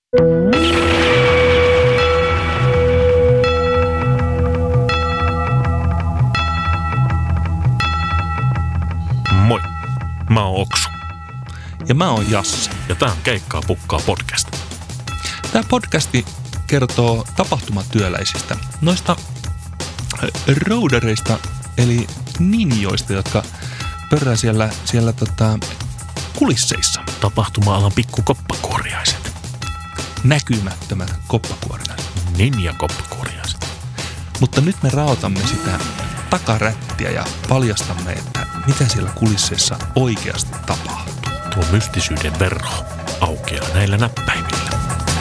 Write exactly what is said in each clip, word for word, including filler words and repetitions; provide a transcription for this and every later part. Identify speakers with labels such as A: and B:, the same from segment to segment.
A: Moi, mä oon Oksu.
B: Ja mä oon Jasse.
A: Ja tää on Keikkaa pukkaa podcast.
B: Tää podcasti kertoo tapahtumatyöläisistä, noista roudareista, eli ninjoista, jotka pörrää siellä, siellä tota, kulisseissa.
A: Tapahtuma-alan pikkukoppakuoriaiset.
B: Näkymättömät koppakuoriaiset.
A: Ninja-koppakuoriaiset.
B: Mutta nyt me raotamme sitä takarättiä ja paljastamme, että mitä siellä kulisseissa oikeasti tapahtuu.
A: Tuo mystisyyden verho aukeaa näillä näppäimillä.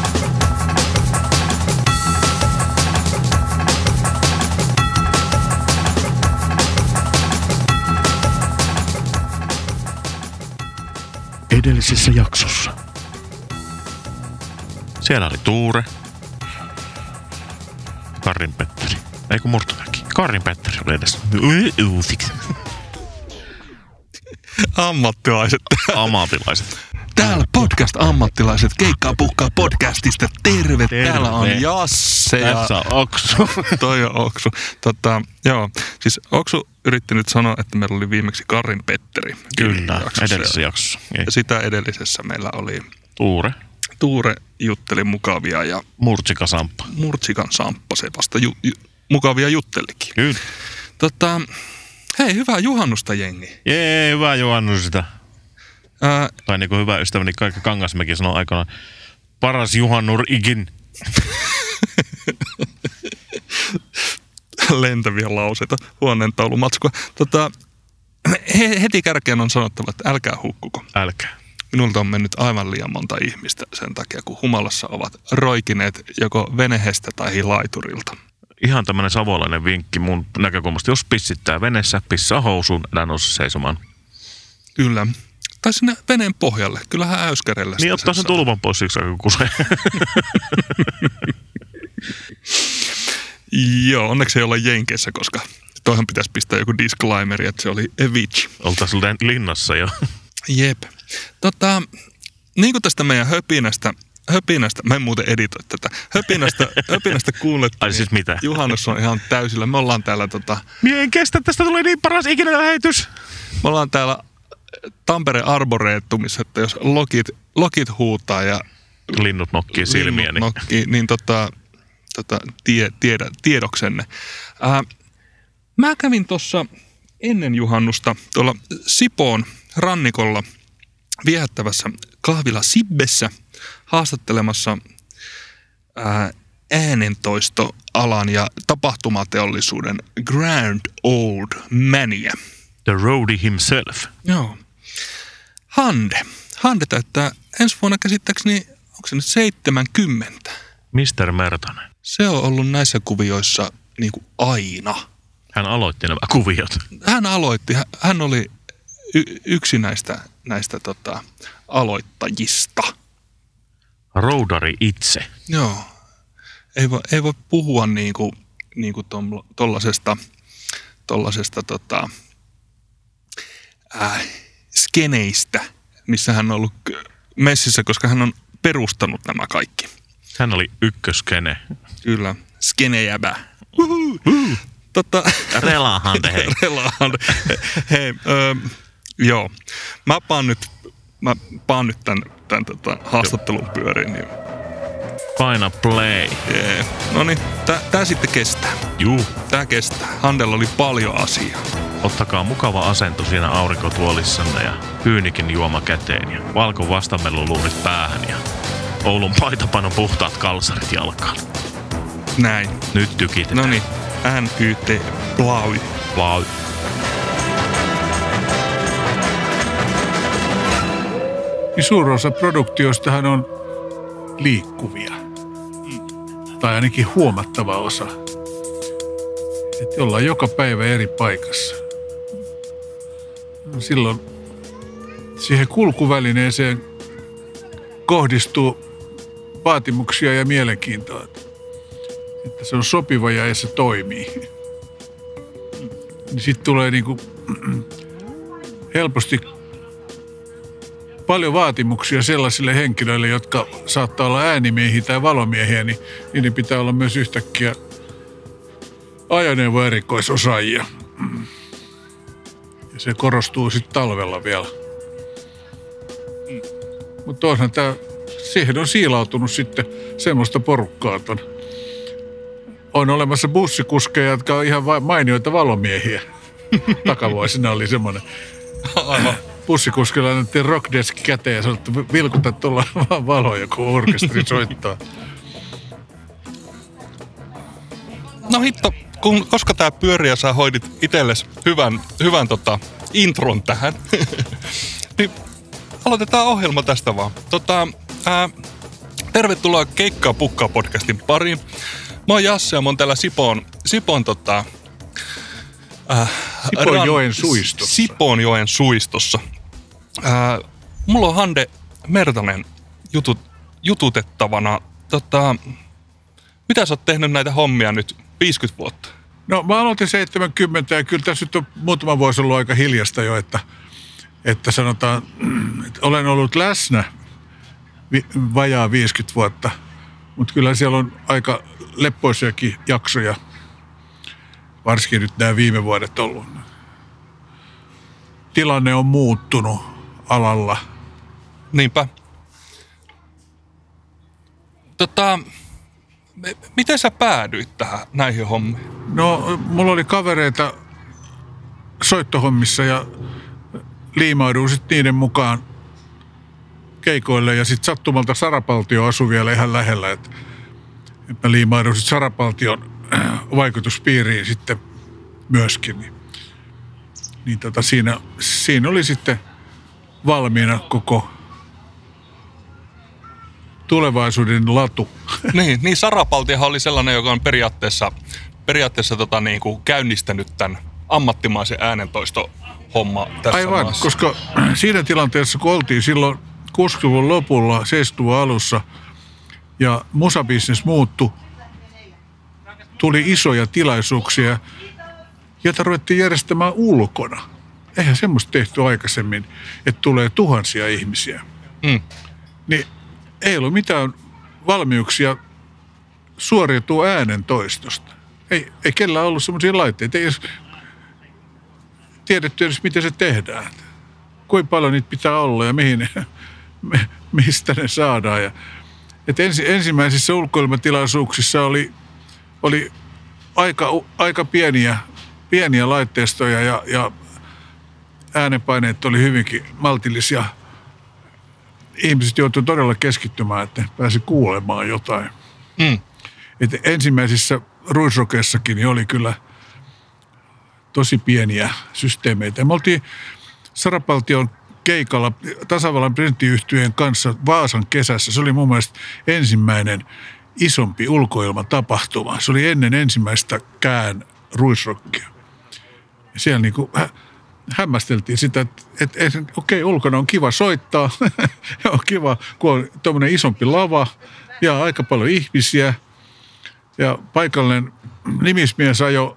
A: Edellisessä jaksossa. Siellä oli Tuure. Karin Petteri. Ei kun Murtomäki. Karin Petteri oli edessä. Uusiksi.
B: Ammattilaiset.
A: Ammattilaiset.
B: Täällä podcast-ammattilaiset Keikkaa pukkaa podcastista. Terve.
A: Terve.
B: Täällä on Jasse ja
A: Tässä on Oksu.
B: toi on Oksu. Tota, joo, siis Oksu yritti nyt sanoa, että meillä oli viimeksi Karin Petteri.
A: Kyllä,
B: jaksossa.
A: edellisessä jaksossa. Ei.
B: Ja sitä edellisessä meillä oli
A: Tuure.
B: Tuure jutteli mukavia ja
A: Murtsika Samppa.
B: Murtsikan Samppa se vasta ju, ju, mukavia juttelikin.
A: Kyllä.
B: Tota, hei, hyvää juhannusta jengi.
A: Jee, hyvää juhannus sitä.
B: Ää,
A: Tai niin kuin hyvä ystäväni Kaikka Kangasmäki sanoi aikanaan, paras juhannur ikin.
B: lentäviä lauseita, huoneentaulumatskua. Tota, he, heti kärkeen on sanottava, että älkää hukkuko.
A: Älkää.
B: Minulta on mennyt aivan liian monta ihmistä sen takia, kun humalassa ovat roikineet joko venehestä tai laiturilta.
A: Ihan tämmöinen savolainen vinkki mun näkökulmasta. Jos pissittää veneessä, pissaa housuun, älä nouse seisomaan.
B: Kyllä. Tai sinne veneen pohjalle. Kyllähän äyskärellä.
A: Niin ottaa sen tulvan pois siksi aika kusee.
B: Joo, onneksi ei olla Jenkeissä, koska toihan pitäisi pistää joku disclaimeri, että se oli Evich.
A: Oltaisiin linnassa jo.
B: Jep. Tota, niin kuin tästä meidän höpinästä, höpinästä, mä en muuten editoi tätä, höpinästä, höpinästä kuulettiin.
A: Ai siis mitä?
B: Juhannus on ihan täysillä. Me ollaan täällä, tota,
A: Mie en kestä, tästä tulee niin paras ikinä lähetys.
B: me ollaan täällä Tampereen Arboretumissa, että jos lokit, lokit huutaa ja
A: Linnut nokkii silmiä.
B: linnut nokkii, niin tota, tota, tie, tiedä, tiedoksenne. Ää, mä kävin tuossa ennen juhannusta tuolla Sipoon rannikolla viehättävässä kahvila Sibbessä haastattelemassa ää, äänentoistoalan ja tapahtumateollisuuden grand old mania.
A: The roadie himself.
B: Joo. Hande. Hande täyttää ensi vuonna käsittääkseni, onko se nyt seitsemänkymmentä?
A: mister Mertonen.
B: Se on ollut näissä kuvioissa niin kuin aina.
A: Hän aloitti nämä kuviot.
B: Hän aloitti, hän oli y- yksi näistä, näistä tota, aloittajista.
A: Roudari itse.
B: Joo. Ei voi, ei voi puhua niin kuin, niin kuin tollasesta, tollasesta tota, äh, skeneistä, missä hän on ollut messissä, koska hän on perustanut nämä kaikki.
A: Hän oli ykköskene.
B: Kyllä, skenejäbä. Uhuhu. Tota,
A: Relahante, hei.
B: Relahante. Hei, öö, joo. Mä paan nyt, mä paan nyt tämän, tämän tota, haastattelun pyöriin. Niin.
A: Paina play.
B: Yeah. No niin, tää, tää sitten kestää.
A: Juu.
B: Tää kestää. Handella oli paljon asiaa.
A: Ottakaa mukava asento siinä aurinkotuolissanne ja pyynikin juoma käteen ja valko vastameluluurit päähän ja Oulun paitapanon puhtaat kalsarit jalkaan.
B: Näin.
A: Nyt tykitetään.
B: No niin, N Y T Blau.
A: Blau.
C: Niin suurin osa produktioistahan on liikkuvia. Tai ainakin huomattava osa. Että ollaan joka päivä eri paikassa. No silloin siihen kulkuvälineeseen kohdistuu vaatimuksia ja mielenkiintoa. Että se on sopiva ja se toimii. Niin sitten tulee niinku helposti paljon vaatimuksia sellaisille henkilöille, jotka saattaa olla äänimiehiä tai valomiehiä, niin niiden pitää olla myös yhtäkkiä ajoneuvoerikoisosaajia. Ja se korostuu sitten talvella vielä. Mutta toisaalta tämä, siihen on siilautunut sitten semmoista porukkaa. Ton. On olemassa bussikuskeja, jotka on ihan mainioita valomiehiä. Takavuosina oli semmoinen. Aivan. Bussikuskilla annettiin rockdesk käteen ja sanottu, vilkuta tuolla vaan valoja, kun orkesteri soittaa.
B: No hitto, kun, koska tää pyörii ja sä hoidit itsellesi hyvän, hyvän tota, intron tähän, niin aloitetaan ohjelma tästä vaan. Tota, ää, tervetuloa Keikkaa Pukkaa podcastin pariin. Mä oon Jasse ja mä oon täällä Sipoon, Sipoon tota, äh,
C: Sipoonjoen suistossa.
B: Sipoonjoen suistossa. Äh, mulla on Hande Mertanen jutut, jututettavana. Tota, mitä sä oot tehnyt näitä hommia nyt viisikymmentä vuotta?
C: No mä aloitin seitsemänkymmentä ja kyllä tässä nyt on muutama vuosi ollut aika hiljasta jo, että, että sanotaan, että olen ollut läsnä vi, vajaa viisikymmentä vuotta, mutta kyllä siellä on aika leppoisiakin jaksoja, varsinkin nyt nämä viime vuodet ollut. Tilanne on muuttunut alalla.
B: Niinpä. Tota, miten sä päädyit tähän näihin hommiin?
C: No, mulla oli kavereita soittohommissa ja liimauduin sitten niiden mukaan keikoille. Ja sitten sattumalta Sarapaltio asui vielä ihan lähellä, että et mä liimauduin sitten Sarapaltion vaikutuspiiriin sitten myöskin. Niin, niin tota siinä, siinä oli sitten valmiina koko tulevaisuuden latu.
B: Niin, niin Sarapaltiohan oli sellainen, joka on periaatteessa, periaatteessa tota niin kuin käynnistänyt tämän ammattimaisen äänentoisto-homma tässä
C: Aivan,
B: maassa.
C: koska siinä tilanteessa, kun oltiin silloin kuusikymmentäluvun lopulla, seitsemänkymmentäluvun alussa ja musabisnes muuttui, tuli isoja tilaisuuksia, joita ruvettiin järjestämään ulkona. Eihän semmoista tehty aikaisemmin, että tulee tuhansia ihmisiä.
B: Mm.
C: Niin ei ollut mitään valmiuksia suoriutua äänentoistosta. Ei, ei kellään ollut semmoisia laitteita. Ei edes tiedetty edes, miten se tehdään. Kuinka paljon niitä pitää olla ja mihin, mistä ne saadaan. Ja, et ensi, ensimmäisissä ulkoilmatilaisuuksissa oli, oli aika, aika pieniä, pieniä laitteistoja ja, ja äänenpaineet oli hyvinkin maltillisia. Ihmiset joutuivat todella keskittymään, että pääsi kuulemaan jotain.
B: Mm.
C: Et ensimmäisissä ruisrokeissakin niin oli kyllä tosi pieniä systeemeitä. Me oltiin Sarapaltion keikalla tasavallan presidenttiyhtyeen kanssa Vaasan kesässä. Se oli mun mielestä ensimmäinen isompi ulkoilmatapahtuma. Se oli ennen ensimmäistä kään ruisrokkia. Ja siellä niinku hämmästeltiin sitä, että, että, että okei, ulkona on kiva soittaa, on kiva, kun on tuommoinen isompi lava ja aika paljon ihmisiä. Ja paikallinen nimismies ajoi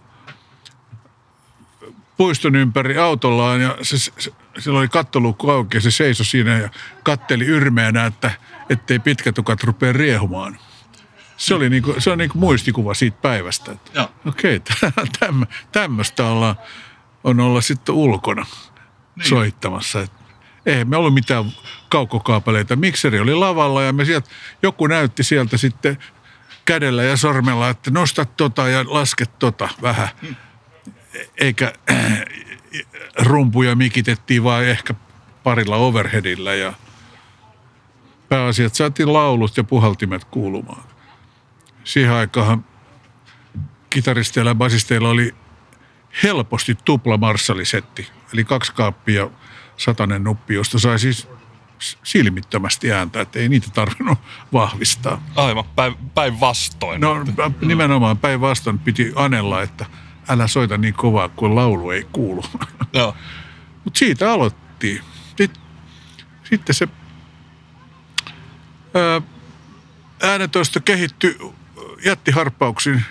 C: puiston ympäri autollaan ja se, se, sillä oli kattoluukku auki ja se seisoi siinä ja katteli yrmeänä, että ettei pitkätukat rupea riehumaan. Se oli niinku, se on niinku muistikuva siitä päivästä. Okei, okay, tämmöistä ollaan. On olla sitten ulkona niin soittamassa. Et eihän me ollut mitään kaukokaapeleita. Mikseri oli lavalla ja me sieltä, joku näytti sieltä sitten kädellä ja sormella, että nosta tota ja laske tota vähän. Hmm. Eikä äh, rumpuja mikitettiin vaan ehkä parilla overheadillä ja pääasiat saatiin laulut ja puhaltimet kuulumaan. Siihen aikaan kitaristeilla ja basisteilla oli helposti tupla marssalisetti, eli kaksi kaappia ja satanen nuppi, josta sai siis silmittömästi ääntä, että ei niitä tarvinnut vahvistaa.
B: Aivan, päinvastoin.
C: No nimenomaan päinvastoin piti anella, että älä soita niin kovaa, kun laulu ei kuulu.
B: Joo.
C: Mutta siitä aloittiin. Sitten se ää, äänentoisto kehittyi jättiharppauksin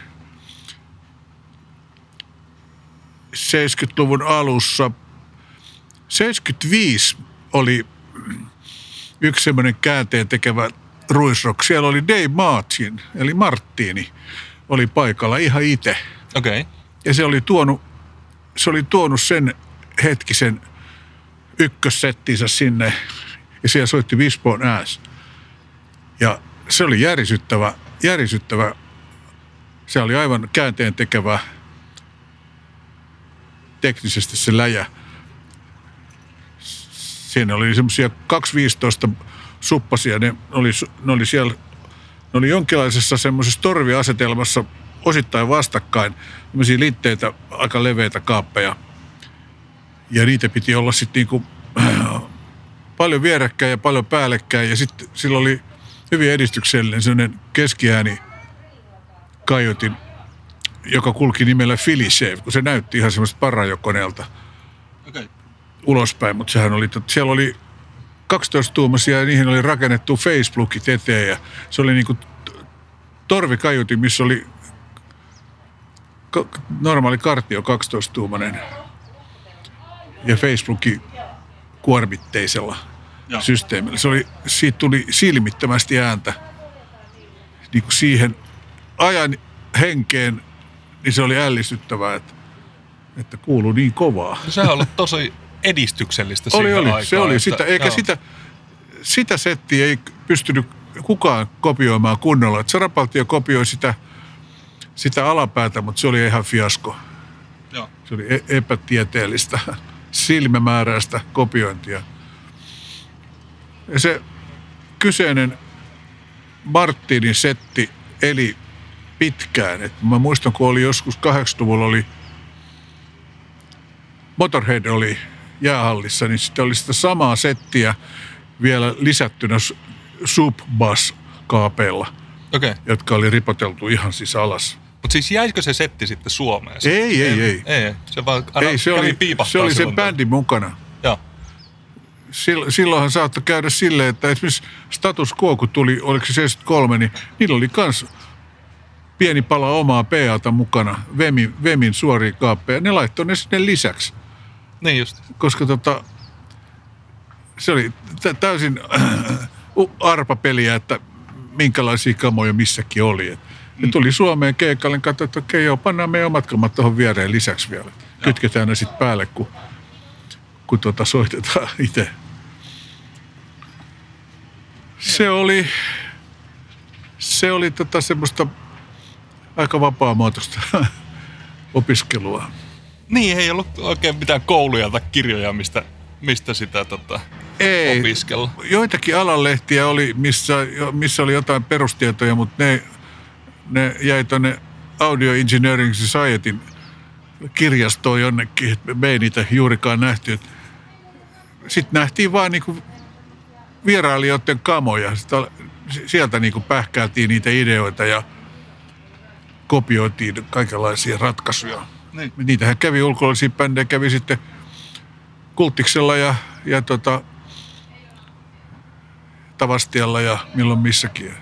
C: seitsemänkymmentäluvun alussa. seitsemänkymmentäviisi oli yksi semmoinen käänteen tekevä ruisrock. Siellä oli Dave Martin, eli Martini, oli paikalla ihan itse.
B: Okei. Okay.
C: Ja se oli tuonut, se oli tuonut sen hetkisen ykkössettinsä sinne, ja siellä soitti Wishbone Ass. Ja se oli järisyttävä, järisyttävä, se oli aivan käänteen tekevä teknisesti se läjä. Siinä oli semmoisia kaksi viisitoista suppasia, ne oli, ne oli siellä, ne oli jonkinlaisessa semmoisessa torviasetelmassa osittain vastakkain, semmoisia liitteitä, aika leveitä kaappeja. Ja niitä piti olla sitten niinku äh, paljon vierekkäin ja paljon päällekkäin. Ja sitten sillä oli hyvin edistyksellinen sellainen keskiääni kaiutin, joka kulki nimellä Philly Shave, kun se näytti ihan semmoista parajokoneelta okay. ulospäin. Mutta sehän oli, siellä oli kaksitoista-tuumaisia ja niihin oli rakennettu Facebookit eteen. Ja se oli niinku torvikaiutin, missä oli normaali kartio kaksitoista-tuumainen ja Facebookin kuormitteisella Joo. systeemillä. Se oli, siitä tuli silmittömästi ääntä niin kuin siihen ajan henkeen, niin se oli ällistyttävää, että, että kuului niin kovaa.
B: No, sehän on ollut tosi edistyksellistä
C: oli,
B: siihen
C: oli.
B: aikaan.
C: Se oli
B: että,
C: sitä, eikä sitä, sitä settiä ei pystynyt kukaan kopioimaan kunnolla. Zarapaltio kopioi sitä, sitä alapäätä, mutta se oli ihan fiasko.
B: Joo.
C: Se oli epätieteellistä, silmämääräistä kopiointia. Ja se kyseinen Martinin setti eli pitkään. Et mä muistan, kun oli joskus kahdeksankymmentäluvulla oli Motorhead oli jäähallissa, niin sitten oli sitä samaa settiä vielä lisättynä sub-bass-kaapeilla,
B: okay.
C: jotka oli ripoteltu ihan siis alas.
B: Mutta siis jäikö se setti sitten Suomeen?
C: Ei, ei, ei.
B: Ei, se vaan
C: ei, se oli, se oli sen bändin mukana.
B: Joo.
C: Silloinhan saattoi käydä silleen, että esimerkiksi Status Quo, kun tuli, oliko se seitsemänkymmentäkolme, niin niillä oli kans pieni pala omaa P A:ta mukana, Vemin, Vemin suoria kaappeja. Ne laittoi ne sinne lisäksi.
B: Niin just.
C: Koska tota, se oli täysin arpapeliä, että minkälaisia kamoja missäkin oli. Ne tuli Suomeen keikalle, niin katsoi, että okei, joo, pannaan meidän omat kamat tuohon viereen lisäksi vielä. Joo. Kytketään ne sitten päälle, kun, kun tuota soitetaan itse. Se oli, se oli tota semmoista aika vapaamuotoista opiskelua.
B: Niin, ei ollut oikein mitään kouluja tai kirjoja, mistä, mistä sitä tota, ei, opiskella.
C: Joitakin alanlehtiä oli, missä, missä oli jotain perustietoja, mutta ne, ne jäi tuonne Audio Engineering Societyn kirjastoon jonnekin. Me ei niitä juurikaan nähty. Sitten nähtiin vaan niinku vierailijoiden kamoja. Sitten sieltä niinku pähkäiltiin niitä ideoita ja kopioitiin kaikenlaisia ratkaisuja. Niin. Niitähän kävi ulkopuolisia bändejä, kävi sitten Kultiksella ja, ja tota, Tavastialla ja milloin missäkin.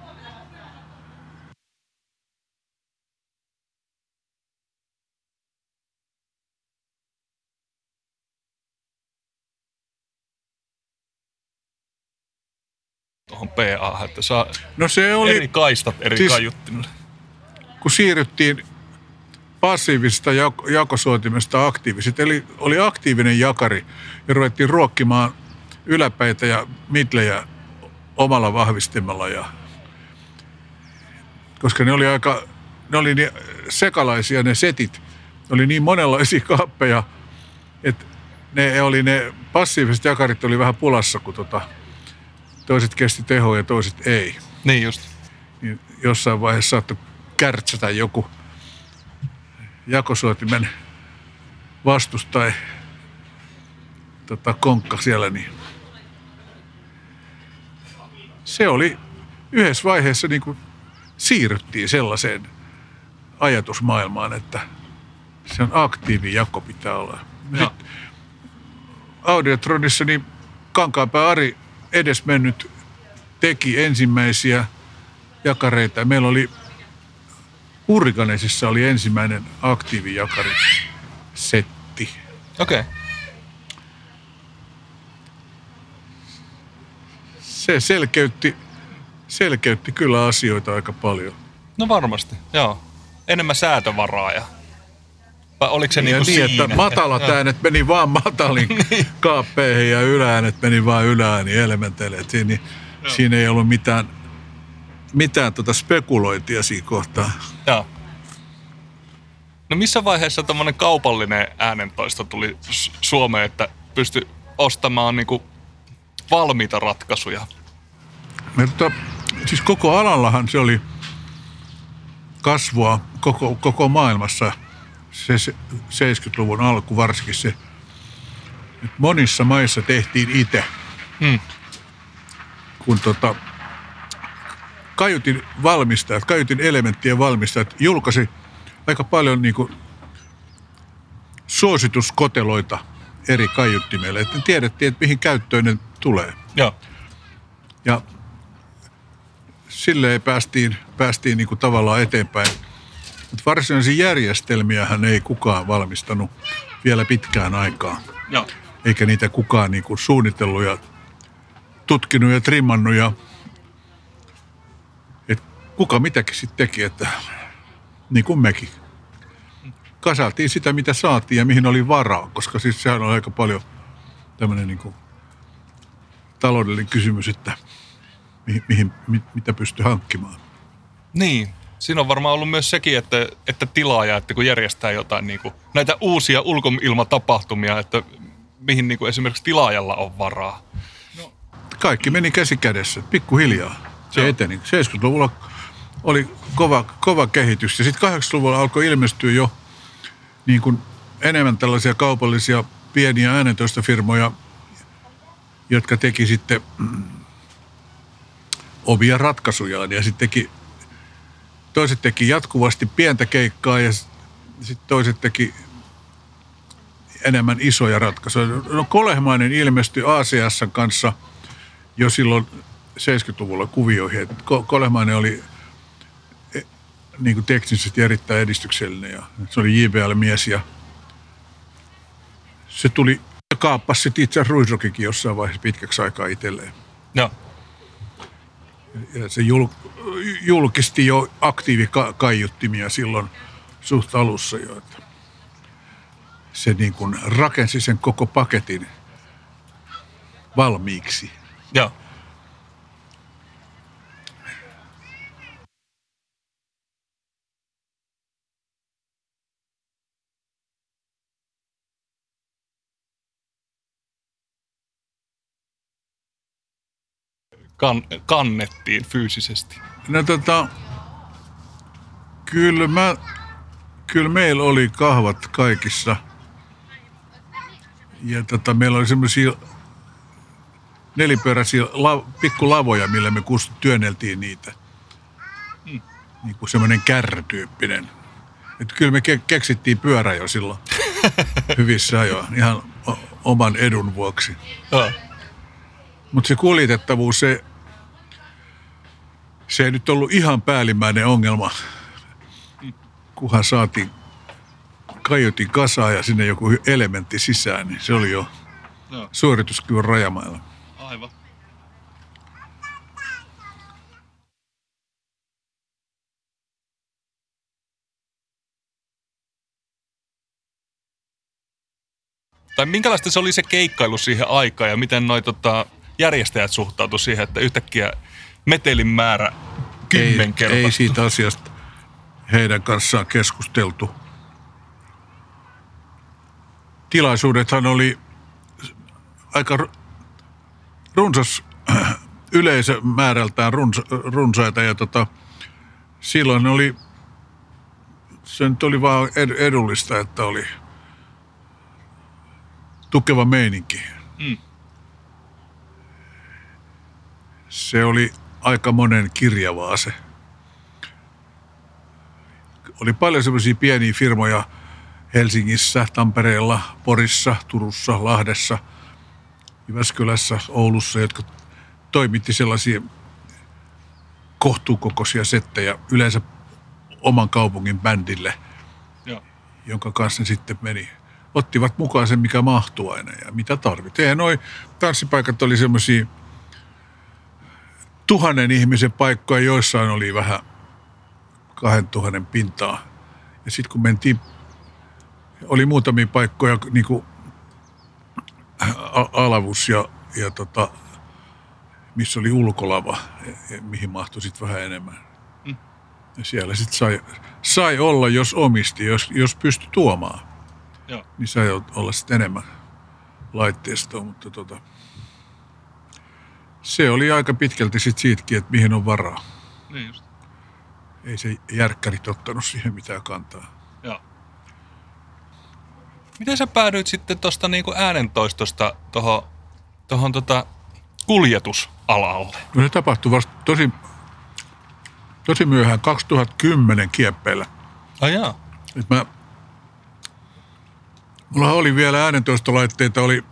B: Tuohon P A, että saa
C: no se oli,
B: eri kaistat eri siis, kaiuttimille.
C: Kun siirryttiin passiivisesta jak- jakosoitimesta aktiiviset, eli oli aktiivinen jakari ja ruvettiin ruokkimaan yläpäitä ja midlejä omalla vahvistimella. Ja, koska ne oli aika, ne oli niin sekalaisia ne setit, ne oli niin monenlaisia kaappeja, että ne oli ne passiiviset jakarit oli vähän pulassa, kun tota, toiset kesti tehoa ja toiset ei.
B: Niin just.
C: Niin jossain vaiheessa saattoi kärtsätä joku jakosoitimen vastus tai tota, konkka siellä, niin se oli yhdessä vaiheessa niin kuin siirryttiin sellaiseen ajatusmaailmaan, että se on aktiivijako pitää olla. Audiotronissa niin Kankaanpää Ari edesmennyt teki ensimmäisiä jakareita. Meillä oli Hurrikanesissa oli ensimmäinen se selkeytti, selkeytti kyllä asioita aika paljon.
B: No varmasti, joo. Enemmän säätövaraa ja... Vai oliko se
C: ja
B: niinku
C: niin,
B: siinä?
C: että matalat
B: ja,
C: äänet meni vaan matalin kaappeihin ja ylääänet meni vaan yläääni elementeille. Siinä, siinä ei ollut mitään, mitään tota spekulointia siinä kohtaa.
B: Joo. No missä vaiheessa tommonen kaupallinen äänentoisto tuli Suomeen, että pystyi ostamaan niinku valmiita ratkaisuja?
C: Mutta, siis koko alallahan se oli kasvua koko, koko maailmassa. Se seitsemänkymmentäluvun alku varsinkin se, että monissa maissa tehtiin itse. Hmm. Kun tota, kaiutin valmistajat, kaiutin elementtien valmistajat julkaisi aika paljon niin kuin suosituskoteloita eri kaiuttimille, että tiedettiin, että mihin käyttöön ne tulee.
B: Joo.
C: Ja silleen päästiin, päästiin niin kuin tavallaan eteenpäin. Mutta varsinaisia järjestelmiähän ei kukaan valmistanut vielä pitkään aikaa.
B: Joo.
C: Eikä niitä kukaan niin kuin suunnitellut ja tutkinut ja trimmannut. Ja, et kuka mitäkin sitten teki, että niin kuin mekin. Kasaltiin sitä, mitä saatiin ja mihin oli varaa, koska siis sehän on aika paljon tämmöinen niin kuin taloudellinen kysymys, että mihin, mihin, mitä pystyy hankkimaan.
B: Niin. Siinä on varmaan ollut myös sekin, että, että tilaaja, että kun järjestää jotain niin kuin, näitä uusia ulkoilmatapahtumia, että mihin niin kuin esimerkiksi tilaajalla on varaa.
C: No. Kaikki meni käsi kädessä, pikkuhiljaa. Se eteni. seitsemänkymmentäluvulla oli kova, kova kehitys ja sitten kahdeksankymmentäluvulla alkoi ilmestyä jo niin kuin enemmän tällaisia kaupallisia pieniä äänentoistofirmoja, jotka teki sitten mm, omia ratkaisujaan ja sitten teki toiset teki jatkuvasti pientä keikkaa ja sitten toiset teki enemmän isoja ratkaisuja. No Kolehmainen ilmestyi A C S:n kanssa jo silloin seitsemänkymmentäluvulla kuvioihin. Kolehmainen oli niin kuin teknisesti erittäin edistyksellinen ja se oli J B L-mies ja se tuli ja kaappasi sitten itse Ruisrockikin jossain vaiheessa pitkäksi aikaa itselleen.
B: Joo.
C: Ja se jul, julkisti jo aktiivikaiuttimia silloin suht alussa jo. Että se niin kuin rakensi sen koko paketin valmiiksi.
B: Joo. Kan, kannettiin fyysisesti.
C: No tota, kyllä, mä, kyllä meillä oli kahvat kaikissa. Ja tota, meillä oli semmoisia nelipyöräisiä la, pikkulavoja, millä me työnneltiin niitä. Hmm. Niin kuin semmoinen kärrytyyppinen. Että kyllä me ke- keksittiin pyörä jo silloin hyvissä ajoin, ihan o- oman edun vuoksi.
B: Oh.
C: Mutta se kuljetettavuus, se, se ei nyt ollut ihan päällimmäinen ongelma, kunhan saatiin kaiutin kasaan ja sinne joku elementti sisään, niin se oli jo no. suorituskyvyn rajamailla.
B: Aivan. Tai minkälaista se oli se keikkailu siihen aikaan ja miten noi tota, järjestäjät suhtautu siihen, että yhtäkkiä metelin määrä kymmenkertaistui?
C: Ei, ei siitä asiasta heidän kanssaan keskusteltu. Tilaisuudethan oli aika runsas yleisömäärältään runsa, runsaita ja tota, silloin oli, se nyt oli vaan edullista, että oli tukeva meininki. Mm. Se oli aika monen kirjavaa se. Oli paljon semmoisia pieniä firmoja Helsingissä, Tampereella, Porissa, Turussa, Lahdessa, Jyväskylässä, Oulussa, jotka toimitti sellaisia kohtuukokoisia settejä yleensä oman kaupungin bändille, ja. jonka kanssa ne sitten meni. Ottivat mukaan sen, mikä mahtuu aina ja mitä tarvittiin. Eihän noi tanssipaikat oli semmoisia tuhannen ihmisen paikkoja, joissain oli vähän kahden tuhannen pintaa. Ja sitten kun mentiin, oli muutamia paikkoja, niin kuin Alavus ja, ja tota, missä oli ulkolava, mihin mahtui sitten vähän enemmän. Mm. Ja siellä sitten sai, sai olla, jos omisti, jos, jos pystyi tuomaan. Joo. Niin sai olla sitten enemmän laitteistoa, mutta tota, se oli aika pitkälti sitten siitäkin, että mihin on varaa.
B: Niin just.
C: Ei se järkkärit ottanut siihen mitään kantaa.
B: Joo. Miten sä päädyit sitten tuosta niinku äänentoistosta tuohon tohon tota kuljetusalalle?
C: No se tapahtui vasta tosi, tosi myöhään kaksituhattakymmenen kieppeillä.
B: Ai jaa.
C: Et mä, mulla oli vielä äänentoistolaitteita, oli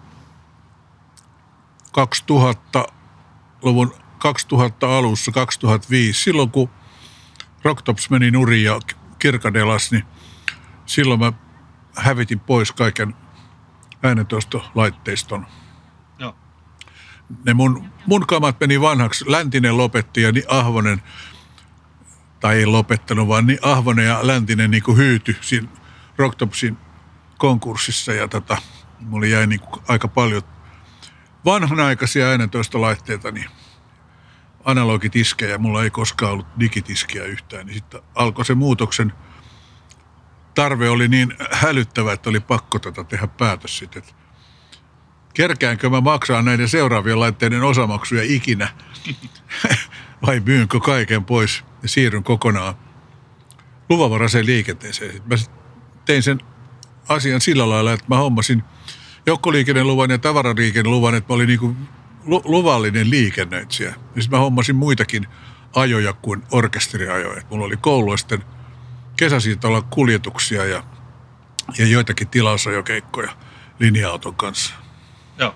C: kaksituhattaluvun kaksituhatta alussa, kaksituhattaviisi. Silloin kun Rocktops meni nurin ja Kirkadelas, niin silloin mä hävitin pois kaiken äänentoistolaitteiston.
B: Joo.
C: Ne mun, mun kamat meni vanhaksi. Läntinen lopetti ja niin Ahvonen, tai ei lopettanut, vaan niin Ahvonen ja Läntinen niin kuin hyytyi siinä Rocktopsin konkurssissa. Ja tota, mulla jäi niin kuin aika paljon vanhanaikaisia äänentoistolaitteita, niin analogitiskejä. Mulla ei koskaan ollut digitiskiä yhtään. Niin sitten alkoi se muutoksen tarve oli niin hälyttävä, että oli pakko tätä tehdä päätös sitten. Kerkäänkö mä maksaa näiden seuraavien laitteiden osamaksuja ikinä vai myynkö kaiken pois ja siirryn kokonaan luvanvaraiseen liikenteeseen. Sitten mä tein sen asian sillä lailla, että mä hommasin joukkoliikenneluvan ja tavaraliikenneluvan, että mä olin niin kuin luvallinen liikennöitsijä. Ja sitten mä hommasin muitakin ajoja kuin orkesteriajoja. Mulla oli koululla sitten kesäsiirtoilla kuljetuksia ja, ja joitakin tilausajokeikkoja linja-auton kanssa.
B: Joo.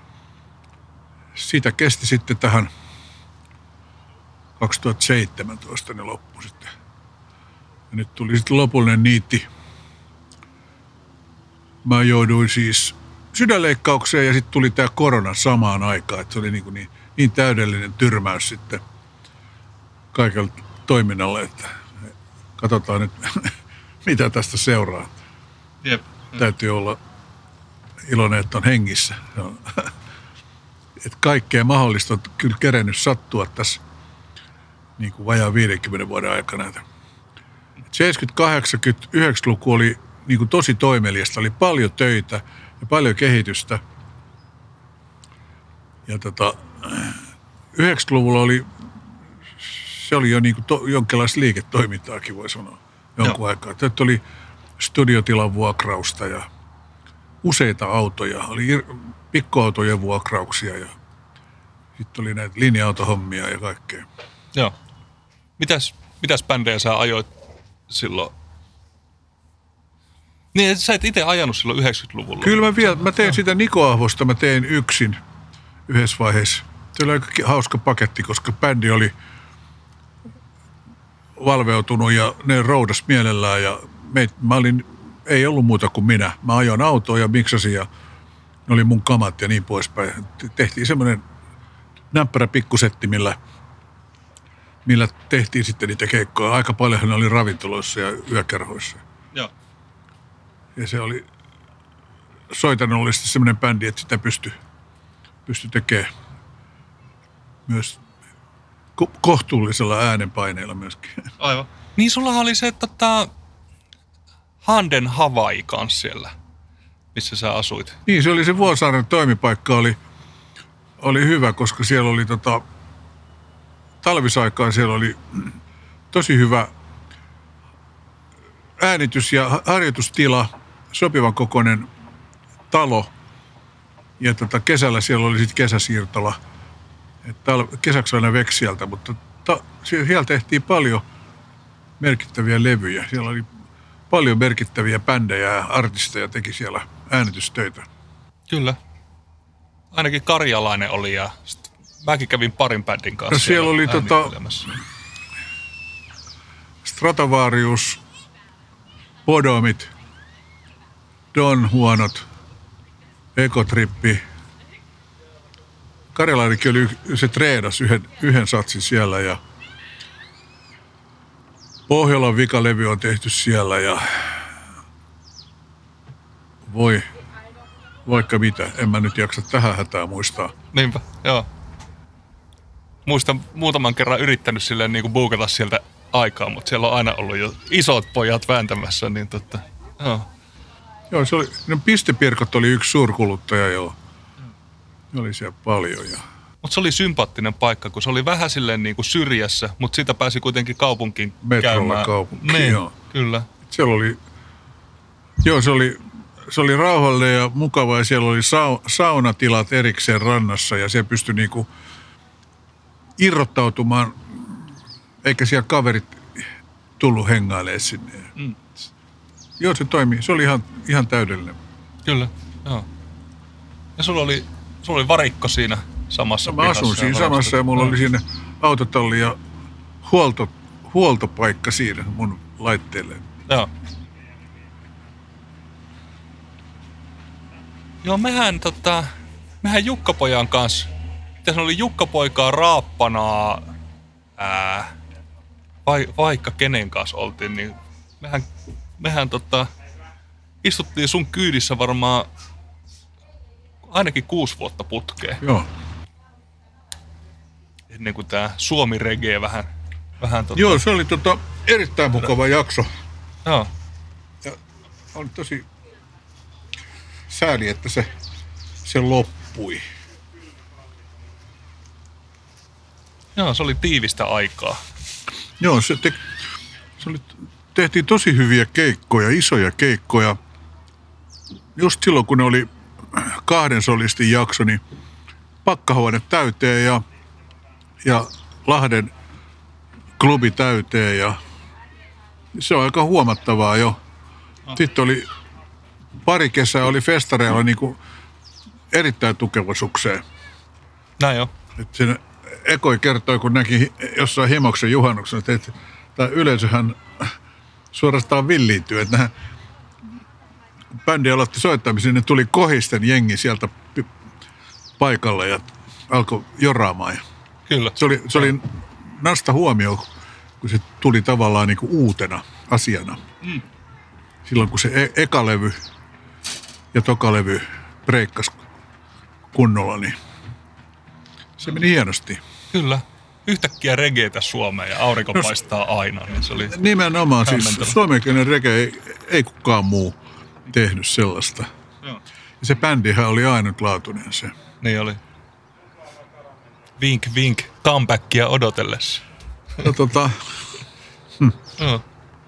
C: Siitä kesti sitten tähän kaksituhattaseitsemäntoista ne loppu sitten. Ja nyt tuli sitten lopullinen niitti. Mä jouduin siis sydänleikkaukseen ja sitten tuli tämä korona samaan aikaan. Että se oli niin, niin, niin täydellinen tyrmäys sitten kaikella toiminnalle, että katsotaan nyt, mitä tästä seuraa.
B: Jep.
C: Täytyy olla iloinen, että on hengissä. Että kaikkea mahdollista on kyllä kerennyt sattua tässä niin kuin vajaan viidenkymmenen vuoden aikana. seitsemänkymmentä-, kahdeksankymmentä-, yhdeksänkymmentäluku oli niin kuin tosi toimeliasta. Oli paljon töitä ja paljon kehitystä. Ja tota, yhdeksänkymmentäluvulla oli, se oli jo niin kuin to, jonkinlaista liiketoimintaakin, voi sanoa, jonkun Joo. aikaa. Tätä oli studiotilan vuokrausta ja useita autoja. Oli pikkuautojen vuokrauksia ja sitten oli näitä linja-autohommia ja kaikkea.
B: Joo. Mitäs, mitäs bändejä sä ajoit silloin? Niin, sä et itse ajanut silloin yhdeksänkymmentäluvulla.
C: Kyllä mä vielä, mä tein sitä Niko Ahvosta, mä tein yksin yhdessä vaiheessa. Se oli aika hauska paketti, koska bändi oli valveutunut ja ne roudas mielellään ja me, mä olin, ei ollut muuta kuin minä. Mä ajoin autoa ja miksasin ja ne oli mun kamat ja niin poispäin. Tehtiin semmoinen näppärä pikkusetti, millä, millä tehtiin sitten niitä keikkoja. Aika paljon ne oli ravintoloissa ja yökerhoissa.
B: Joo.
C: Ja se oli, soitanut oli sitten semmoinen bändi, että sitä pystyi pysty tekemään myös ko- kohtuullisella äänenpaineella myöskin.
B: Aivan. Niin sullahan oli se tota, Handen Hawaii kanssa siellä, missä sä asuit.
C: Niin, se oli se Vuosaaren toimipaikka oli, oli hyvä, koska siellä oli tota, talvisaikaan siellä oli tosi hyvä äänitys- ja harjoitustila, sopivan kokoinen talo. Ja tota, kesällä siellä oli sitten kesäsiirtola. Talve, kesäksi aina veksi sieltä, mutta ta, siellä tehtiin paljon merkittäviä levyjä. Siellä oli paljon merkittäviä bändejä ja artisteja teki siellä äänitystöitä.
B: Kyllä. Ainakin Karjalainen oli ja mäkin kävin parin bändin kanssa.
C: No siellä oli tota, Stratovarius, Podomit, Don Huonot, Ekotrippi, Karjalainenkin oli, se treenasi yhden, yhden satsin siellä ja Pohjolan vikalevy on tehty siellä ja voi, vaikka mitä. En mä nyt jaksa tähän hätää muistaa.
B: Niinpä, joo. Muistan muutaman kerran yrittänyt silleen niin kuin buukata sieltä aikaa, mutta siellä on aina ollut jo isot pojat vääntämässä, niin totta, joo.
C: Joo, se oli, no pistepirkot oli yksi suurkuluttaja, joo. Ne oli siellä paljon ja...
B: Mutta se oli sympaattinen paikka, kun se oli vähän silleen niin kuin syrjässä, mutta siitä pääsi kuitenkin kaupunkiin
C: Metrolla
B: käymään.
C: kaupunkiin,
B: niin,
C: joo.
B: Kyllä.
C: Siellä oli, joo se oli, se oli rauhallinen ja mukava ja siellä oli sa, saunatilat erikseen rannassa ja siellä pystyi niinku irrottautumaan, eikä siellä kaverit tullut hengailemaan sinne. Mm. Joo, se toimi. Se oli ihan, ihan täydellinen.
B: Kyllä, joo. Ja sulla oli, sulla oli varikko siinä samassa
C: Mä asun siinä samassa ja mulla no. oli siinä autotalli ja huolto, huoltopaikka siinä mun laitteelle.
B: Joo. Joo, mehän tota, mehän Jukka-pojan kanssa, mitä se oli Jukka-poikaa raappanaa, ää, vai, vaikka kenen kanssa oltiin, niin mehän, mehän tota, istuttiin sun kyydissä varmaan ainakin kuusi vuotta putkeen.
C: Joo.
B: Ennen kuin tää Suomi-reggae vähän... vähän tota...
C: Joo, se oli tota erittäin mukava jakso.
B: Joo.
C: Ja oli tosi sääli, että se, se loppui.
B: Joo, se oli tiivistä aikaa.
C: Joo, se, te, se oli, tehtiin tosi hyviä keikkoja, isoja keikkoja. Just silloin, kun ne oli kahden solistin jakso, niin pakkahuone täyteen ja, ja Lahden klubi täyteen ja se on aika huomattavaa jo. Sitten oli pari kesää oli festareilla niin kuin erittäin tukeva sukseen.
B: Näin jo.
C: Että sen Ekoi kertoi, kun näki jossain Himoksen juhannuksen, että tämä yleisöhän suorastaan villiintyy, että nämä bändi aloitti soittamisen, ne tuli kohisten jengi sieltä paikalle ja alkoi joraamaan.
B: Kyllä.
C: Se oli, se oli nasta huomio, kun se tuli tavallaan niin kuin uutena asiana. Mm. Silloin kun se e- eka levy ja toka levy breikkasi kunnolla, niin se meni hienosti.
B: Kyllä. Yhtäkkiä regeetä Suomeen ja aurinko no, paistaa aina. Niin se oli
C: nimenomaan siis suomenkielinen reggae ei, ei kukaan muu tehnyt sellaista.
B: Joo.
C: Ja se bändihän oli ainutlaatuinen se.
B: Niin oli. Vink vink comebackia odotellessa.
C: No tota... hm.
B: No.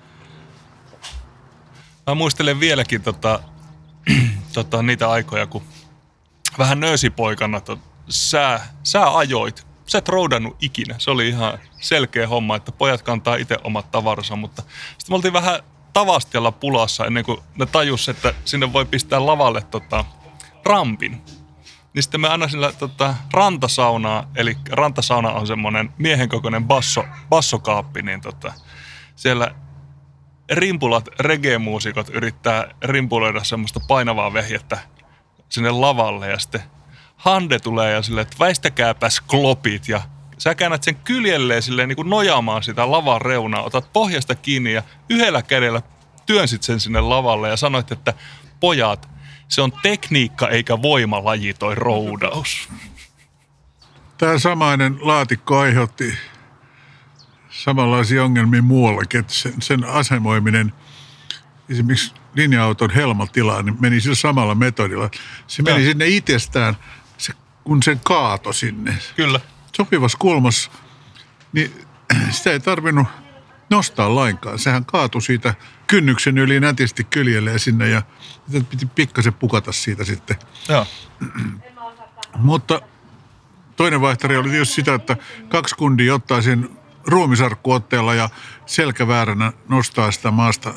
B: Mä muistelen vieläkin tota, tota, niitä aikoja, kun vähän nöösipoikana to, sä, sä ajoit. Sä et roudannut ikinä. Se oli ihan selkeä homma, että pojat kantaa itse omat tavaransa, mutta sitten me oltiin vähän Tavastialla pulassa ennen kuin ne tajus, että sinne voi pistää lavalle tota, rampin. Niin sitten me aina sillä tota, rantasaunaa, eli rantasauna on semmoinen miehen kokoinen basso, bassokaappi, niin tota, siellä rimpulat reggae-muusikot yrittää rimpuloida semmoista painavaa vehjettä sinne lavalle ja sitten Hande tulee ja silleen, että väistäkääpäs klopit ja sä käännät sen kyljelleen silleen niin kuin nojaamaan sitä lavan reunaa, otat pohjasta kiinni ja yhdellä kädellä työnsit sen sinne lavalle ja sanoit, että pojat, se on tekniikka eikä voimalaji toi roudaus.
C: Tämä samainen laatikko aiheutti samanlaisia ongelmia muuallakin, että sen, sen asemoiminen esimerkiksi linja-auton helmatilaan niin meni sillä samalla metodilla. Se meni ja. sinne itsestään, se, kun se kaato sinne.
B: Kyllä.
C: Sopivassa kulmassa, niin sitä ei tarvinnut nostaa lainkaan. Sehän kaatui siitä kynnyksen yli nätisti kyljelleen sinne ja piti pikkasen pukata siitä sitten.
B: Joo.
C: Mutta toinen vaihtari oli tietysti sitä, että kaksi kundia ottaa sen ruumisarkkuotteella ja selkävääränä nostaa sitä maasta.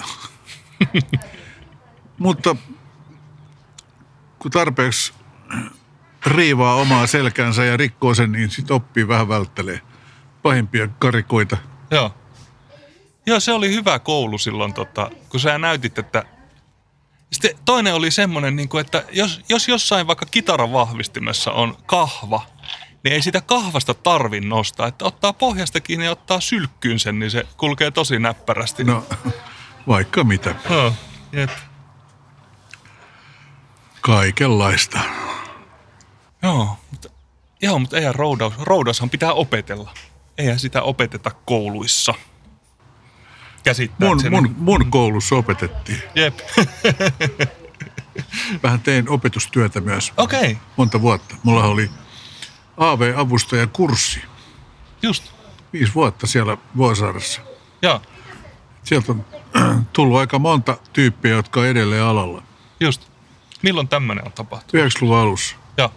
C: Mutta kun tarpeeksi riivaa omaa selkäänsä ja rikkoo sen, niin sitten oppii vähän välttelee pahimpia karikoita.
B: Joo. Joo, se oli hyvä koulu silloin, tota, kun sä näytit, että... Sitten toinen oli semmoinen, että jos, jos jossain vaikka kitaran vahvistimessa on kahva, niin ei sitä kahvasta tarvi nostaa. Että ottaa pohjasta kiinni ja ottaa sylkkyyn sen, niin se kulkee tosi näppärästi.
C: No, vaikka mitä.
B: Oh, jep.
C: Kaikenlaista.
B: Joo, mutta, joo, mutta eihän roudaus. Roudaushan pitää opetella. Eihän sitä opeteta kouluissa.
C: Mun,
B: Käsittääkseni.
C: mun, mun koulussa opetettiin.
B: Jep.
C: Vähän tein opetustyötä myös
B: Okei, okay.
C: monta vuotta. Mulla oli A V-avustajan kurssi.
B: Just.
C: Viisi vuotta siellä Vuosaaressa.
B: Joo,
C: Sieltä on tullut aika monta tyyppiä, jotka on edelleen alalla.
B: just. Milloin tämmöinen on tapahtunut?
C: yhdeksänkymmentäluvun alussa.
B: Joo.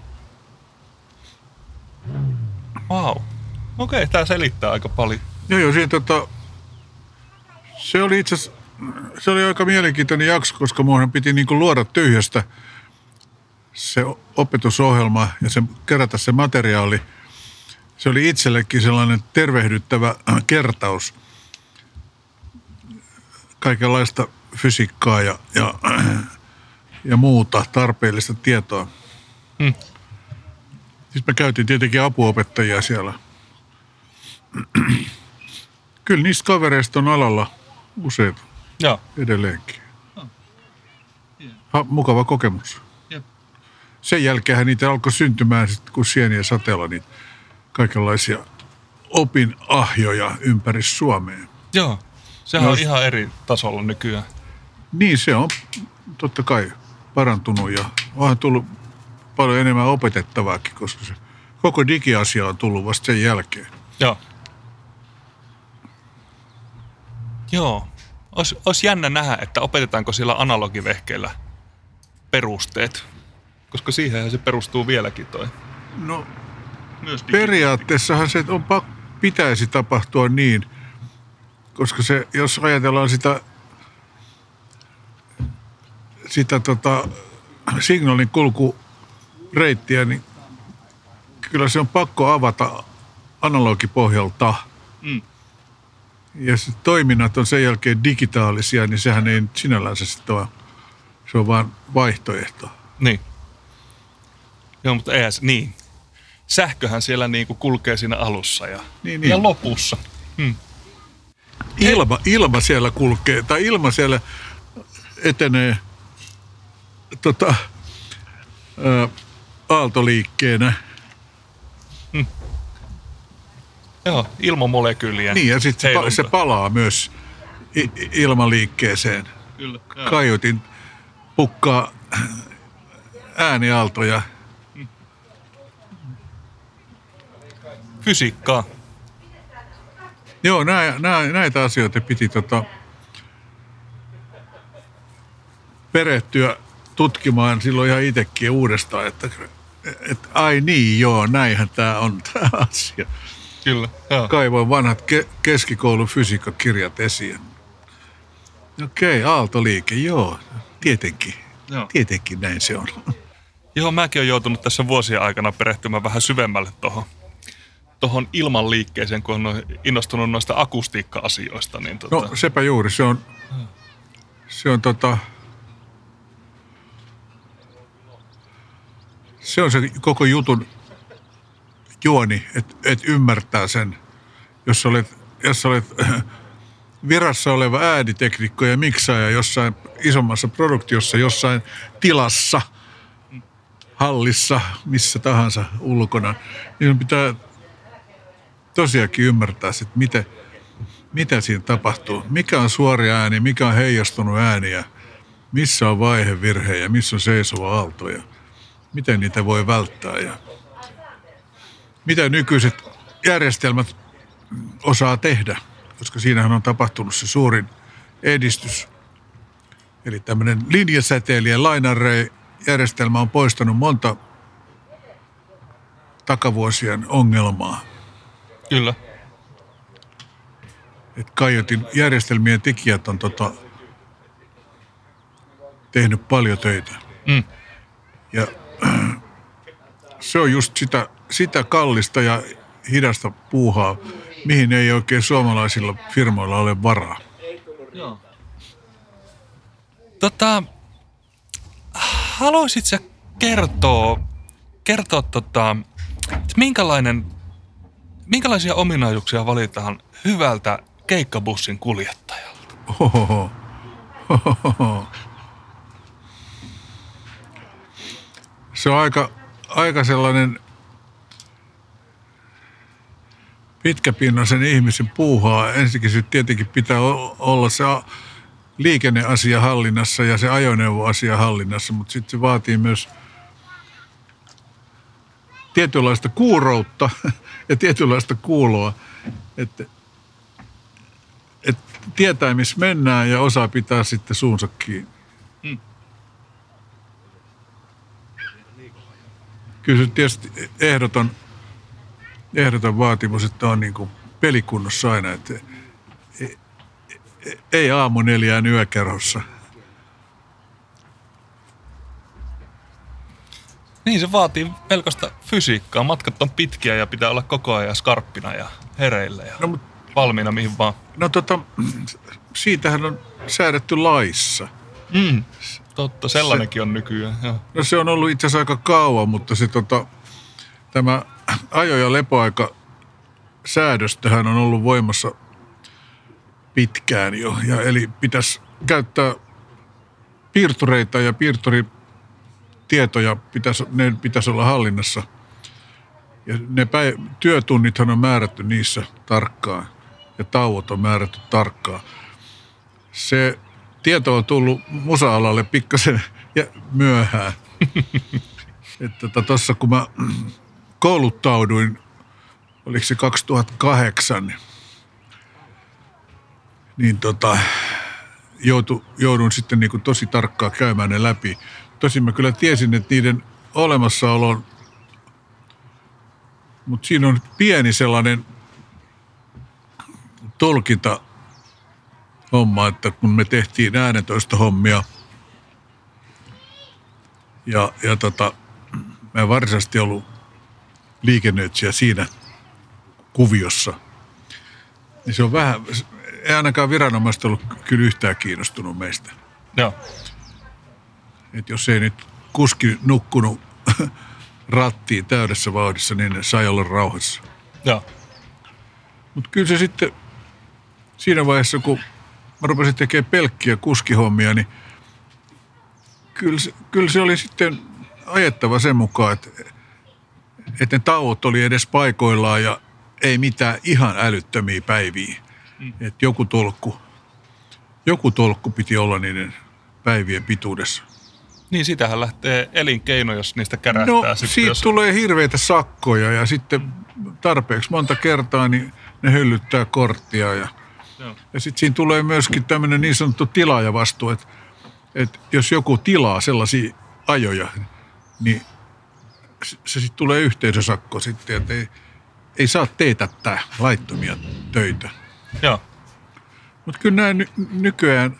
B: Vau. Wow. Okei, okay, tää selittää aika paljon.
C: Joo, joo, siinä tota, se oli itse asiassa, se oli aika mielenkiintoinen jakso, koska minunhan piti niin kuin luoda tyhjästä se opetusohjelma ja se, kerätä se materiaali. Se oli itsellekin sellainen tervehdyttävä kertaus kaikenlaista fysiikkaa ja, ja, ja muuta tarpeellista tietoa.
B: Hmm.
C: Siis me käytiin tietenkin apuopettajia siellä. Kyllä niistä kavereista on alalla useita
B: Joo.
C: edelleenkin.
B: Oh. Yeah.
C: Ha, mukava kokemus.
B: Jep.
C: Sen jälkeen niitä alkoi syntymään sitten kuin sieniä sateella niin kaikenlaisia opinahjoja ympäri Suomea.
B: Joo. Sehän
C: No,
B: on ihan eri tasolla nykyään.
C: Niin se on totta kai parantunut ja onhan tullut paljon enemmän opetettavaakin, koska se koko digiasia on tullut vasta sen jälkeen.
B: Joo. Joo. Ois, ois jännä nähdä, että opetetaanko siellä analogivehkeillä perusteet. Koska siihenhän se perustuu vieläkin toi.
C: No
B: Myös digi-
C: periaatteessahan se on, pitäisi tapahtua niin, koska se, jos ajatellaan sitä, sitä tota, signaalin kulkureittiä, niin kyllä se on pakko avata analogipohjalta.
B: Mm.
C: Ja se toiminnat on sen jälkeen digitaalisia, niin sehän ei sinällään se sitten ole, se on vaan vaihtoehto.
B: Niin. Joo, mutta eihän se, niin. Sähköhän siellä niinku kulkee siinä alussa ja,
C: Niin, niin.
B: ja lopussa. Hmm.
C: Ilma, ilma siellä kulkee, tai ilma siellä etenee tota, ää, aaltoliikkeenä.
B: Joo, ilmamolekyylien
C: Niin, ja sitten se, pa-
B: heilunta.
C: se palaa myös i- ilmaliikkeeseen.
B: Kyllä, joo.
C: Kaiutin pukkaa ääniaaltoja.
B: Fysiikkaa.
C: Joo, nää, nää, näitä asioita piti tota, perehtyä tutkimaan silloin ihan itsekin uudestaan, että et, ai niin, joo, näinhän tämä on tämä asia.
B: Kyllä, joo.
C: Kaivoin vanhat ke- keskikoulun fysiikkakirjat esiin. Okei, aaltoliike, joo, tietenkin.
B: Joo.
C: Tietenkin näin se on.
B: Joo, mäkin olen joutunut tässä vuosien aikana perehtymään vähän syvemmälle tuohon tohon ilmanliikkeeseen, kun on innostunut noista akustiikka-asioista. Niin tota...
C: No sepä juuri, se on, se on tota, se on se koko jutun juoni, että et ymmärtää sen, jos olet, jos olet virassa oleva ääniteknikko ja miksaaja jossain isommassa produktiossa, jossain tilassa, hallissa, missä tahansa ulkona, niin pitää tosiaankin ymmärtää, että mitä, mitä siinä tapahtuu. Mikä on suori ääni, mikä on heijastunut ääni ja missä on vaihevirhe ja missä on seisova aalto ja miten niitä voi välttää ja mitä nykyiset järjestelmät osaa tehdä, koska siinähän on tapahtunut se suurin edistys. Eli tämmöinen linjasäteilien line array-järjestelmä on poistanut monta takavuosien ongelmaa.
B: Kyllä.
C: Et Kaiutin järjestelmien tekijät on tota, tehnyt paljon töitä.
B: Mm.
C: Ja se on just sitä, sitä kallista ja hidasta puuhaa, mihin ei oikein suomalaisilla firmoilla ole varaa.
B: Joo. Tota, haluaisit sä kertoa, kertoa tota, että minkälainen, minkälaisia ominaisuuksia valitaan hyvältä keikkabussin kuljettajalta?
C: Ohoho. Ohoho. Se on aika, aika sellainen pitkäpinnaisen ihmisen puuhaa. Ensinnäkin se tietenkin pitää olla se liikenneasia hallinnassa ja se ajoneuvoasia hallinnassa, mutta sitten se vaatii myös tietynlaista kuuroutta ja tietynlaista kuuloa, että, että tietää missä mennään ja osaa pitää sitten suunsa kiinni. Hmm. Kyllä se tietysti ehdoton, ehdoton vaatimus, että on niin kuin pelikunnossa aina, että ei, ei aamu neljään yökerhossa.
B: Niin, se vaatii melkoista fysiikkaa. Matkat on pitkiä ja pitää olla koko ajan skarppina ja hereillä ja no, valmiina mihin vaan.
C: No tota, siitähän on säädetty laissa.
B: Mm, totta, sellainenkin se, on nykyään. Joo.
C: No se on ollut itse asiassa aika kauan, mutta se tota, tämä ajo- ja lepoaika säädöstähän on ollut voimassa pitkään jo. Ja eli pitäisi käyttää piirtureita ja piirturitietoja, pitäisi, ne pitäisi olla hallinnassa. Ja ne päiv- työtunnithan on määrätty niissä tarkkaan ja tauot on määrätty tarkkaan. Se tieto on tullut musa-alalle pikkasen myöhään. Että tuossa kun mä kouluttauduin, oliko se kaksituhattakahdeksan, niin tota, joutu, joudun sitten niin kuin tosi tarkkaan käymään ne läpi. Tosin mä kyllä tiesin, että niiden olemassaolo on, mutta siinä on pieni sellainen tulkinta homma, että kun me tehtiin äänentoista hommia ja, ja tota, mä en varsinaisesti ollut liikennöitsijä siinä kuviossa, niin se on vähän, ei ainakaan viranomaiset ollut kyllä yhtään kiinnostunut meistä.
B: Joo.
C: Että jos ei nyt kuski nukkunut rattiin täydessä vauhdissa, niin ne sai olla rauhassa.
B: Joo.
C: Mutta kyllä se sitten siinä vaiheessa, kun mä rupesin tekemään pelkkiä kuskihommia, niin kyllä se, kyllä se oli sitten ajettava sen mukaan, että, että ne tauot oli edes paikoillaan ja ei mitään ihan älyttömiä päiviä. Mm. Että joku tolkku, joku tolkku piti olla niiden päivien pituudessa.
B: Niin, sitähän lähtee elinkeino, jos niistä kärähtää.
C: No,
B: sitten,
C: siitä
B: jos
C: tulee hirveitä sakkoja ja sitten tarpeeksi monta kertaa niin ne hyllyttää korttia. Ja, ja sitten siinä tulee myöskin tämmöinen niin sanottu tilaajavastuu, että, että jos joku tilaa sellaisia ajoja, niin se sitten tulee yhteisösakko sitten, että ei, ei saa teetättää laittomia töitä.
B: Joo.
C: Mutta kyllä näin ny- nykyään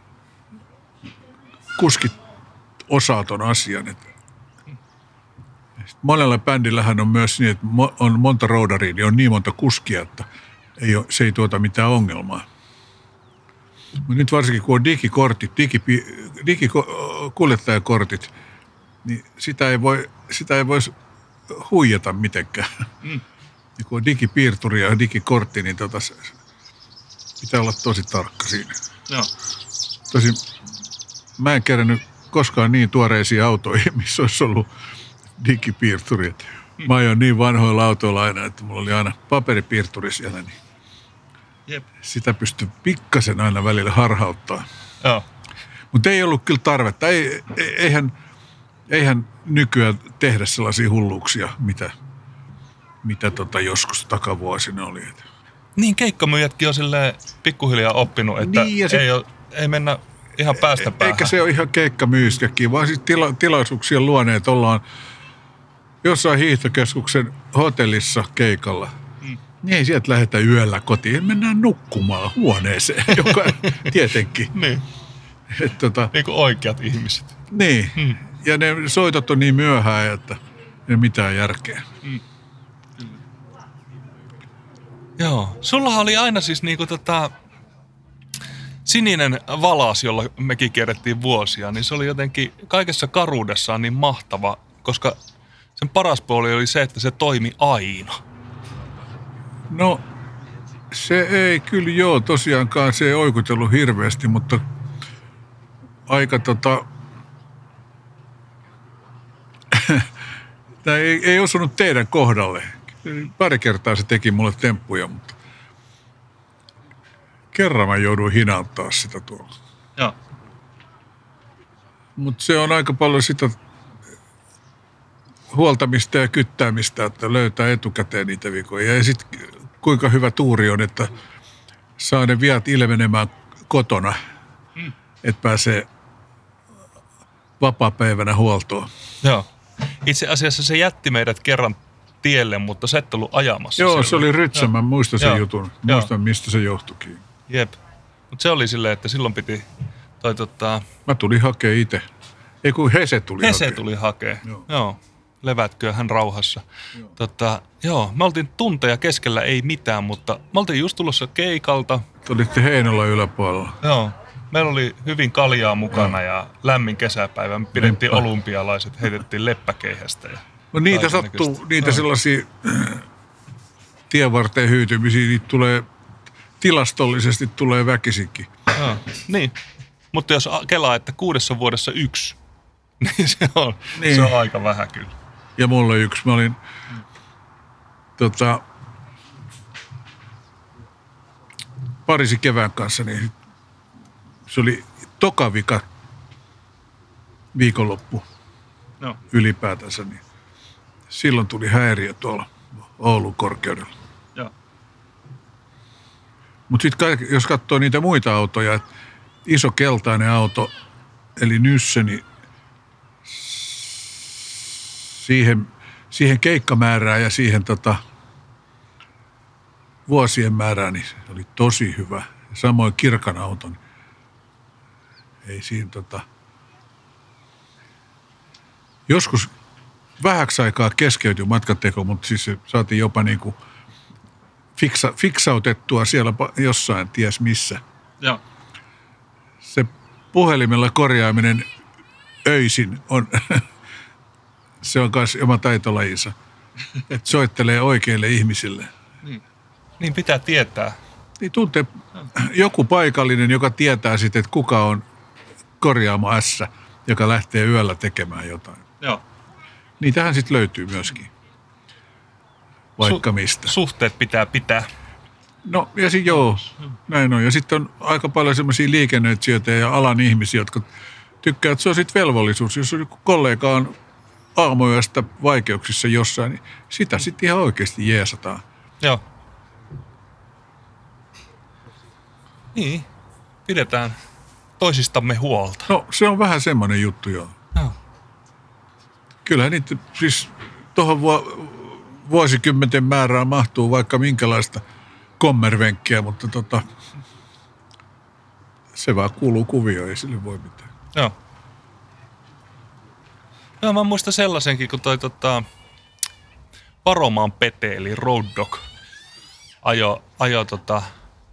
C: kuskit osaa ton asian. Että monella bändillähän on myös niin, että on monta roudaria, niin on niin monta kuskia, että ei ole, se ei tuota mitään ongelmaa. Mutta nyt varsinkin kun on digikortit, digi, digikuljettajakortit, niin sitä ei voi, sitä ei voi huijata mitenkään. Mm. Ja kun on digipiirturi ja digikortti, niin tota, pitää olla tosi tarkka siinä.
B: Joo.
C: Tosin mä en kerännyt koskaan niin tuoreisia autoja, missä olisi ollut digipiirturi. Mä ajoin niin vanhoilla autoilla aina, että mulla oli aina paperipiirturi siellä, niin Jep. sitä pystyi pikkasen aina välillä harhauttaa.
B: Joo.
C: Mutta ei ollut kyllä tarvetta. Ei, eihän, eihän nykyään tehdä sellaisia hulluuksia, mitä, mitä tota joskus takavuosina oli.
B: Niin, keikkamyyjätkin on silleen pikkuhiljaa oppinut, että niin, sit, ei, ole, ei mennä ihan päästä päähän. Eikä
C: se ole ihan keikkamyyskäkin, vaan siis tila, tilaisuuksien luoneet ollaan jossain hiihtokeskuksen hotellissa keikalla. Mm. Niin ei sieltä lähdetä yöllä kotiin, mennään nukkumaan huoneeseen, joka tietenkin.
B: Niin.
C: Et, tota,
B: niin kuin oikeat ihmiset.
C: Niin, mm. ja ne soitot on niin myöhään, että ei mitään järkeä. Mm.
B: Joo, sullahan oli aina siis niinku tota sininen valas, jolla mekin kierrettiin vuosia, niin se oli jotenkin kaikessa karuudessaan niin mahtava, koska sen paras puoli oli se, että se toimi aina.
C: No, se ei kyllä joo, tosiaankaan se ei oikutellut hirveästi, mutta aika tota... Tämä ei, ei osunut teidän kohdalle. Pari kertaa se teki mulle temppuja, mutta kerran mä jouduin hinauttaa sitä tuolla.
B: Joo.
C: Mutta se on aika paljon sitä huoltamista ja kyttäämistä, että löytää etukäteen niitä vikoja. Ja sitten kuinka hyvä tuuri on, että saa ne viat ilmenemään kotona, mm. että pääsee vapaapäivänä huoltoon.
B: Joo. Itse asiassa se jätti meidät kerran tielle, mutta sä et ollut ajamassa.
C: Joo, se oli Rytsä, mä muistan sen
B: Joo.
C: jutun. Muistan, Joo. mistä se johtuikin.
B: Jep. Mutta se oli silleen, että silloin piti toi tota...
C: Mä tulin hakea itse. Ei kun Hese tuli
B: Hese
C: hakea.
B: tuli hakea.
C: Joo.
B: Joo. Levätköön hän rauhassa. Joo. Tota, joo, me oltiin tunteja keskellä ei mitään, mutta me oltiin just tulossa keikalta.
C: Te olitte Heinolan yläpuolella.
B: Joo. Meillä oli hyvin kaljaa mukana ja lämmin kesäpäivä. Me pidettiin Leppä. olympialaiset, heitettiin leppäkeihästä. Ja
C: no niitä sattuu, niitä no. sellaisia tienvarteen hyytymisiä, niitä tulee, tilastollisesti tulee väkisinkin.
B: Joo. Niin, mutta jos kelaa, että kuudessa vuodessa yksi, niin se on, niin. Se on aika vähän kyllä.
C: Ja mulla on yksi. Mä olin hmm. tota, Pariisin kevään kanssa, niin se oli toka vika viikonloppu no. ylipäätänsä. Niin silloin tuli häiriö tuolla Oulun korkeudella. Mutta sitten jos katsoo niitä muita autoja, että iso keltainen auto, eli Nysse, niin siihen, siihen keikkamäärään ja siihen tota, vuosien määrään, niin se oli tosi hyvä. Samoin kirkan auton. Ei siinä tota... Joskus vähäksi aikaa keskeytyi matkateko, mutta siis se saatiin jopa niinku fiksa, fiksautettua siellä jossain, ties missä.
B: Joo.
C: Se puhelimella korjaaminen öisin on, se on myös oma taitolajinsa. Että soittelee oikeille ihmisille.
B: Niin, niin pitää tietää.
C: Niin tuntee joku paikallinen, joka tietää sitten, että kuka on korjaamo S, joka lähtee yöllä tekemään jotain.
B: Joo.
C: Niitähän sitten löytyy myöskin. Vaikka Su- mistä.
B: Suhteet pitää pitää.
C: No ja sitten joo, näin on. Ja sitten on aika paljon semmoisia liikennöitsijöitä ja alan ihmisiä, jotka tykkää, että se on sitten velvollisuus. Jos joku kollega on aamuyöstä vaikeuksissa jossain, niin sitä sitten ihan oikeasti jeesataan.
B: Joo. Niin, pidetään toisistamme huolta.
C: No se on vähän semmoinen juttu joo.
B: Joo.
C: Kyllähän niitä siis tuohon vu- vuosikymmenten määrään mahtuu vaikka minkälaista kommervenkkiä, mutta tota, se vaan kuuluu kuvioon, ei sille voi mitään.
B: Joo. Joo, mä muistan sellaisenkin, kun toi tota, Paromaan Pete, eli Road Dog, ajo, ajo tota,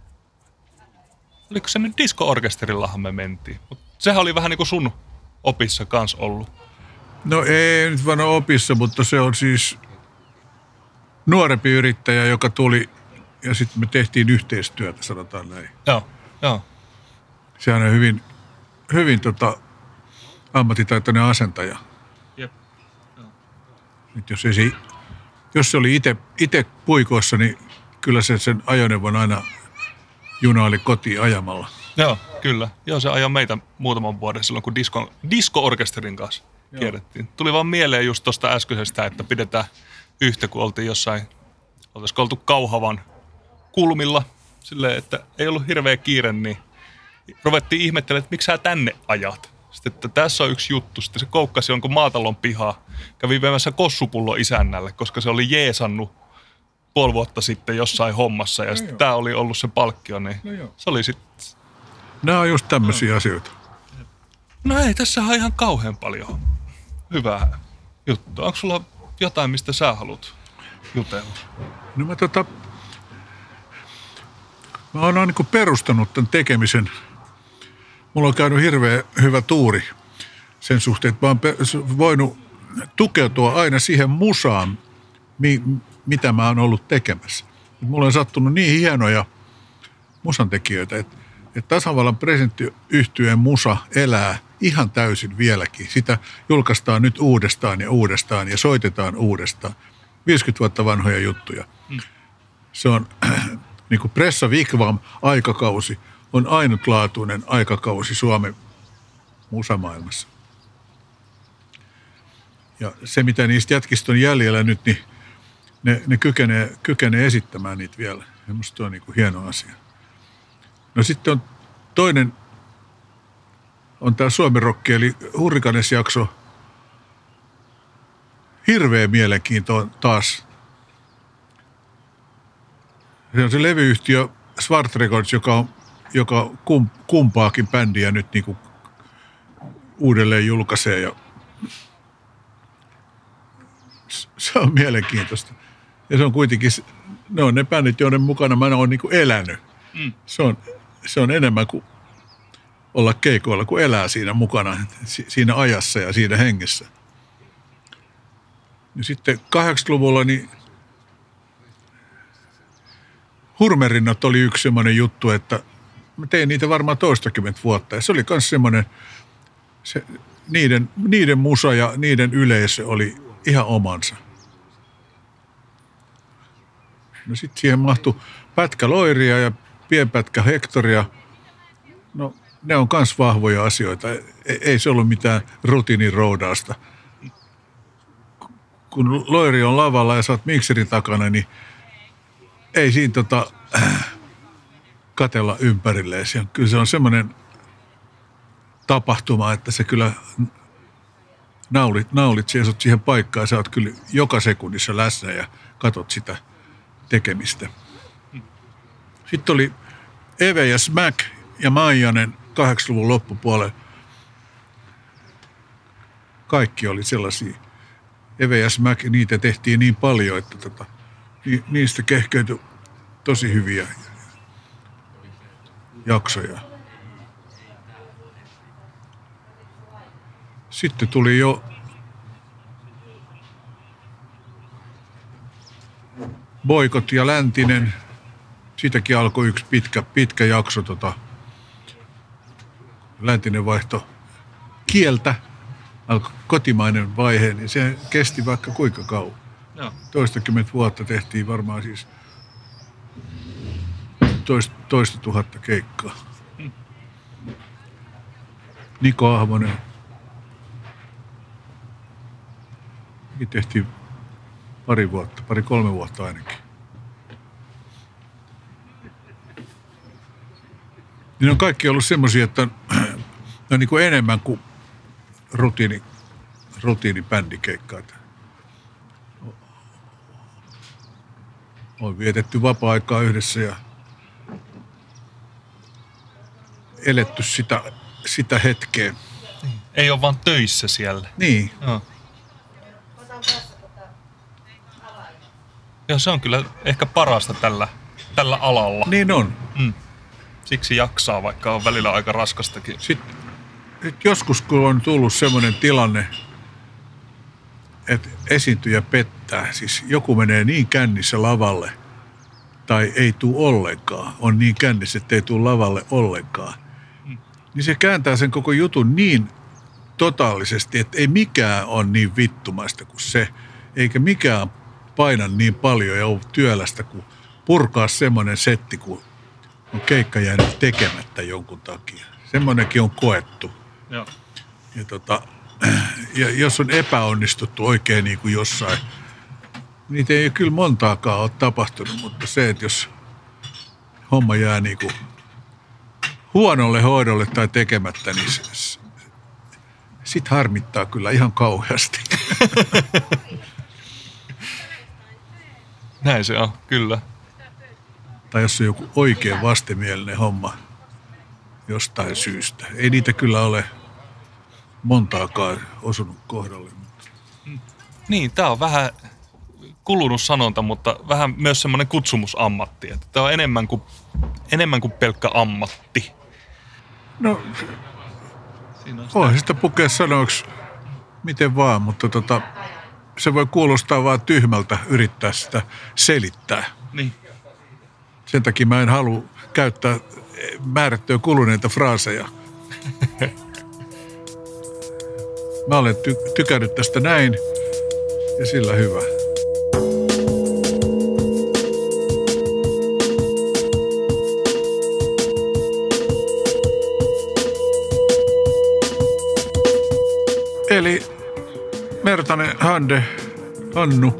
B: oliko se nyt disco-orkesterillahan me mentiin, mutta sehän oli vähän niin kuin sun opissa kans ollut.
C: No ei nyt vaan opissa, mutta se on siis nuorempi yrittäjä, joka tuli ja sitten me tehtiin yhteistyötä, sanotaan näin.
B: Joo, joo.
C: Sehän on hyvin, hyvin tota, ammattitaitoinen asentaja.
B: Jep. Joo.
C: Nyt jos, ei se, jos se oli itse puikoissa, niin kyllä se sen ajoneuvon aina junaili kotiin ajamalla.
B: Joo, kyllä. Joo, se ajoi meitä muutaman vuoden silloin, kun disco, disco-orkesterin kanssa Joo. kierrettiin. Tuli vaan mieleen just tuosta äskeisestä, että pidetään yhtä, kun oltiin jossain, oltaisiko oltu Kauhavan kulmilla, silleen, että ei ollut hirveä kiire, niin ruvettiin ihmettelemään, että miksi sä tänne ajat. Sitten, että tässä on yksi juttu. Sitten se koukkasi jonkun maatalon pihaa. Kävi viemässä kossupullo isännälle, koska se oli jeesannut puoli vuotta sitten jossain hommassa. Ja no sitten tämä oli ollut se palkkio, niin no se oli sitten...
C: Nämä on just tämmöisiä no. asioita.
B: No ei, tässä on ihan kauhean paljon hyvää juttua. Onko sulla jotain, mistä sä haluat jutella?
C: No mä tota... Mä oon niin kuin perustanut tämän tekemisen. Mulla on käynyt hirveän hyvä tuuri sen suhteen, että mä oon voinut tukeutua aina siihen musaan, mi, mitä mä oon ollut tekemässä. Mulla on sattunut niin hienoja musantekijöitä, että, että tasavallan presidenttiyhtyeen musa elää ihan täysin vieläkin. Sitä julkaistaan nyt uudestaan ja uudestaan ja soitetaan uudestaan. viisikymmentä vuotta vanhoja juttuja. Mm. Se on niin kuin Pressa Wigwam-aikakausi on ainutlaatuinen aikakausi Suomen musamaailmassa. Ja se, mitä niistä jätkistä on jäljellä nyt, niin ne, ne kykenee, kykenee esittämään niitä vielä. Ja musta on niin kuin hieno asia. No sitten on toinen, on tämä Suomi-rokki, eli Hurrikanes-jakso. Hirveä mielenkiinto taas. Se on se levyyhtiö Svart Records, joka, on, joka kum, kumpaakin bändiä nyt niin kuin uudelleen julkaisee. Ja se on mielenkiintoista. Ja se on kuitenkin, ne on ne bändit, joiden mukana mä oon niin kuin elänyt. Mm. Se, on, se on enemmän kuin olla keikoilla, kun elää siinä mukana, siinä ajassa ja siinä hengessä. Ja sitten kahdeksankymmentäluvulla niin Hurmerinnat oli yksi semmoinen juttu, että mä tein niitä varmaan toistakymmentä vuotta. Ja se oli myös semmoinen, se, niiden, niiden musa ja niiden yleisö oli ihan omansa. No sitten siihen mahtui pätkä Loiria ja pienpätkä Hektoria. No ne on myös vahvoja asioita. Ei, ei se ollut mitään rutiiniroudausta. Kun Loiri on lavalla ja sä oot mikserin takana, niin ei siinä tota, äh, katella ympärilleen. Kyllä se on semmoinen tapahtuma, että se kyllä naulit, naulit seisot siihen paikkaan. Sä oot kyllä joka sekunnissa läsnä ja katot sitä tekemistä. Sitten oli Eve ja Smack ja Maijanen kahdeksankymmentäluvun loppupuolella. Kaikki oli sellaisia. Eve ja Smack, niitä tehtiin niin paljon, että tota, niistä kehkeytyi tosi hyviä jaksoja. Sitten tuli jo Boikot ja Läntinen. Siitäkin alkoi yksi pitkä, pitkä jakso. Tota, Läntinen vaihto kieltä. Alkoi kotimainen vaihe, niin se kesti vaikka kuinka kauan. No. Toistakymmentä vuotta tehtiin varmaan siis toista, toista tuhatta keikkaa. Mm. Niko Ahvonen. Tehtiin pari vuotta, pari kolme vuotta ainakin. Niin on kaikki ollut semmoisia, että on, on niin kuin enemmän kuin rutiini, rutiinibändikeikkaa. On vietetty vapaa-aikaa yhdessä ja eletty sitä, sitä hetkeä.
B: Ei ole vaan töissä siellä.
C: Niin.
B: No. Joo, se on kyllä ehkä parasta tällä, tällä alalla.
C: Niin on.
B: Mm. Siksi jaksaa, vaikka on välillä aika raskastakin.
C: Sitten joskus, kun on tullut semmoinen tilanne, että esiintyjä pettää, siis joku menee niin kännissä lavalle, tai ei tule ollenkaan, on niin kännissä, että ei tule lavalle ollenkaan, mm. niin se kääntää sen koko jutun niin totaalisesti, että ei mikään ole niin vittumaista kuin se, eikä mikään paina niin paljon ja ole työlästä kuin purkaa semmoinen setti, kun on keikka jäänyt tekemättä jonkun takia. Semmoinenkin on koettu.
B: Joo.
C: Ja, tota, ja jos on epäonnistuttu oikein niin kuin jossain, niitä ei kyllä montaakaan ole tapahtunut, mutta se, että jos homma jää niin kuin huonolle hoidolle tai tekemättä, niin sit harmittaa kyllä ihan kauheasti.
B: Näin se on, kyllä.
C: Tai jos on joku oikein vastenmielinen homma jostain syystä. Ei niitä kyllä ole montaakaan osunut kohdalle.
B: Niin, tää on vähän kulunut sanonta, mutta vähän myös semmoinen kutsumusammatti. Että tää on enemmän kuin, enemmän kuin pelkkä ammatti.
C: No, voi sitä pukea sanoiksi miten vaan, mutta tota, se voi kuulostaa vaan tyhmältä yrittää sitä selittää.
B: Niin.
C: Sen takia mä en halua käyttää määrättyä kuluneita fraaseja. Mä olen ty- tykännyt tästä näin ja sillä hyvä. Eli Mertanen, Hande, Hannu,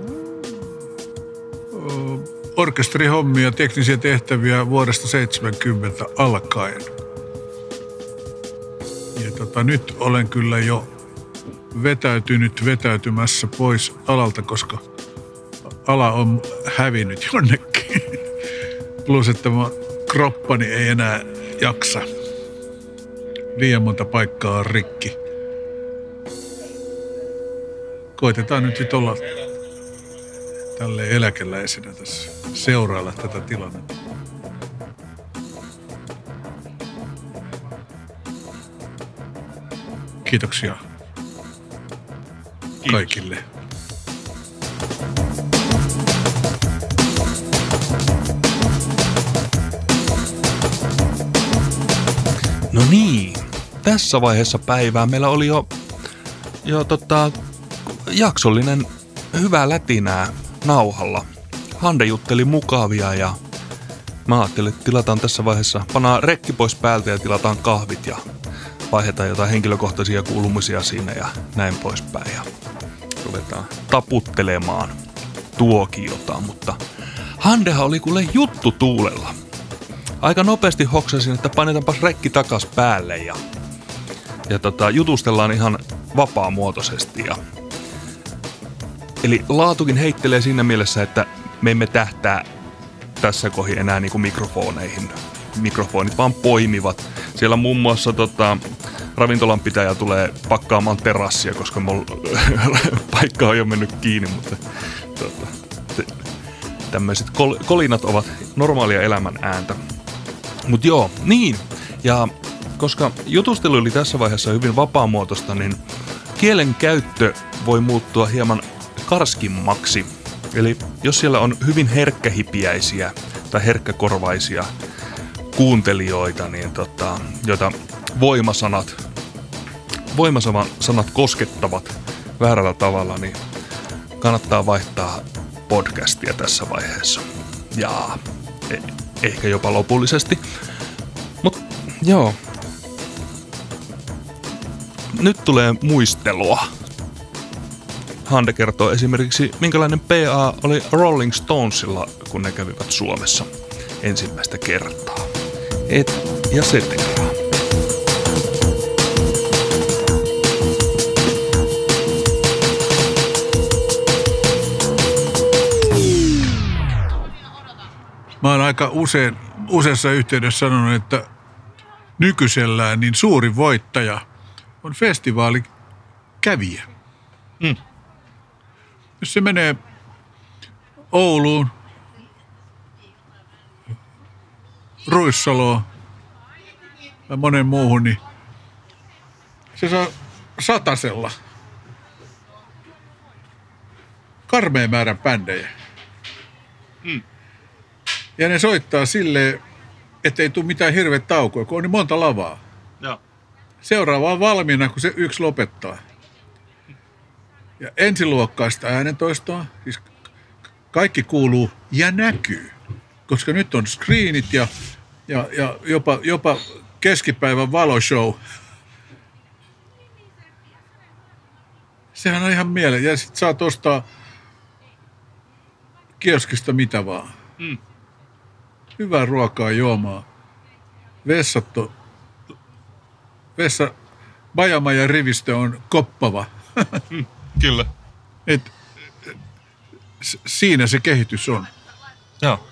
C: orkesterihommia, teknisiä tehtäviä vuodesta seitsemänkymmentä alkaen. Ja tota, nyt olen kyllä jo vetäytynyt vetäytymässä pois alalta, koska ala on hävinnyt jonnekin. Plus, että mun kroppani ei enää jaksa. Liian monta paikkaa on rikki. Koitetaan nyt sit olla tälleen eläkeläisenä tässä seurailla tätä tilannetta. Kiitoksia
B: Kiitos.
C: Kaikille.
B: No niin, tässä vaiheessa päivää meillä oli jo, jo tota, jaksollinen hyvää lätinää nauhalla. Hande jutteli mukavia ja mä ajattelin, että tilataan tässä vaiheessa, pannaan rekki pois päältä ja tilataan kahvit ja vaihdetaan jotain henkilökohtaisia kuulumisia siinä ja näin poispäin. Ja ruvetaan taputtelemaan tuokiota, mutta Handehan oli kuule juttu tuulella. Aika nopeasti hoksasin, että painetaanpas rekki takas päälle ja, ja tota, jutustellaan ihan vapaamuotoisesti. Ja, eli laatukin heittelee siinä mielessä, että me emme tähtää tässä kohi enää niinku mikrofoneihin. Mikrofonit vaan poimivat. Siellä muun muassa tota, ravintolan pitäjä tulee pakkaamaan terassia, koska mol, paikka on jo mennyt kiinni, mutta tota, tämmöiset kol, kolinat ovat normaalia elämän ääntä. Mut joo, niin. Ja koska jutustelu oli tässä vaiheessa hyvin vapaamuotoista, niin kielen käyttö voi muuttua hieman karskimmaksi. Eli jos siellä on hyvin herkkähipiäisiä tai herkkäkorvaisia kuuntelijoita, niin tota, joita voimasanat, voimasanat koskettavat väärällä tavalla, niin kannattaa vaihtaa podcastia tässä vaiheessa. Ja eh, ehkä jopa lopullisesti. Mut joo. Nyt tulee muistelua. Hande kertoo esimerkiksi, minkälainen P A oli Rolling Stonesilla, kun ne kävivät Suomessa ensimmäistä kertaa. Et ja cetera.
C: Mä oon aika usein, useassa yhteydessä sanonut, että nykyisellään niin suuri voittaja on festivaalikävijä.
B: Mm.
C: Jos se menee Ouluun, Ruissaloon ja monen muuhun, niin se saa satasella karmeen määrän bändejä.
B: Mm.
C: Ja ne soittaa silleen, ettei tule mitään hirveä taukoa, kun on niin monta lavaa.
B: Joo.
C: Seuraava on valmiina, kun se yksi lopettaa. Ja ensiluokkaista äänentoistoa, siis kaikki kuuluu ja näkyy. Koska nyt on screenit ja, ja, ja jopa, jopa keskipäivän valoshow. Sehän on ihan mieleen. Ja sit saat ostaa kioskista mitä vaan.
B: Mm.
C: Hyvää ruokaa, juomaa. Vessat on, vessa, bajamajan rivistö on koppava.
B: Mm. Kyllä.
C: Et, siinä se kehitys on.
B: Joo.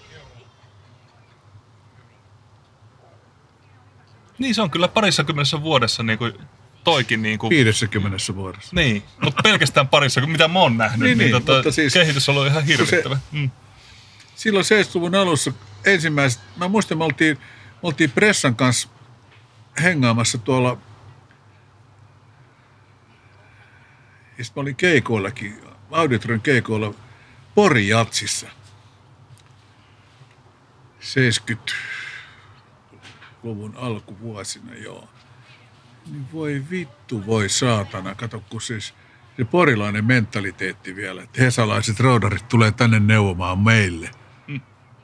B: Niin se on kyllä parissakymmenessä vuodessa niin kuin toikin niin kuin...
C: Viidessäkymmenessä vuodessa.
B: Niin, mutta pelkästään parissa, mitä mä oon nähnyt, niin, niin, niin tota, siis, kehitys on ollut ihan hirvittävä. Se, mm.
C: Silloin seitsemänkymmentäluvun alussa ensimmäiset, mä muistan, me oltiin, me oltiin Pressan kanssa hengaamassa tuolla Ja sitten mä olin keikoillakin, Auditorin keikoilla Pori-jatsissa. seitsemänkymmentäluvun alkuvuosina, joo. Niin voi vittu, voi saatana. Kato, kun siis se porilainen mentaliteetti vielä, että hesalaiset roudarit tulee tänne neuvomaan meille. Mm.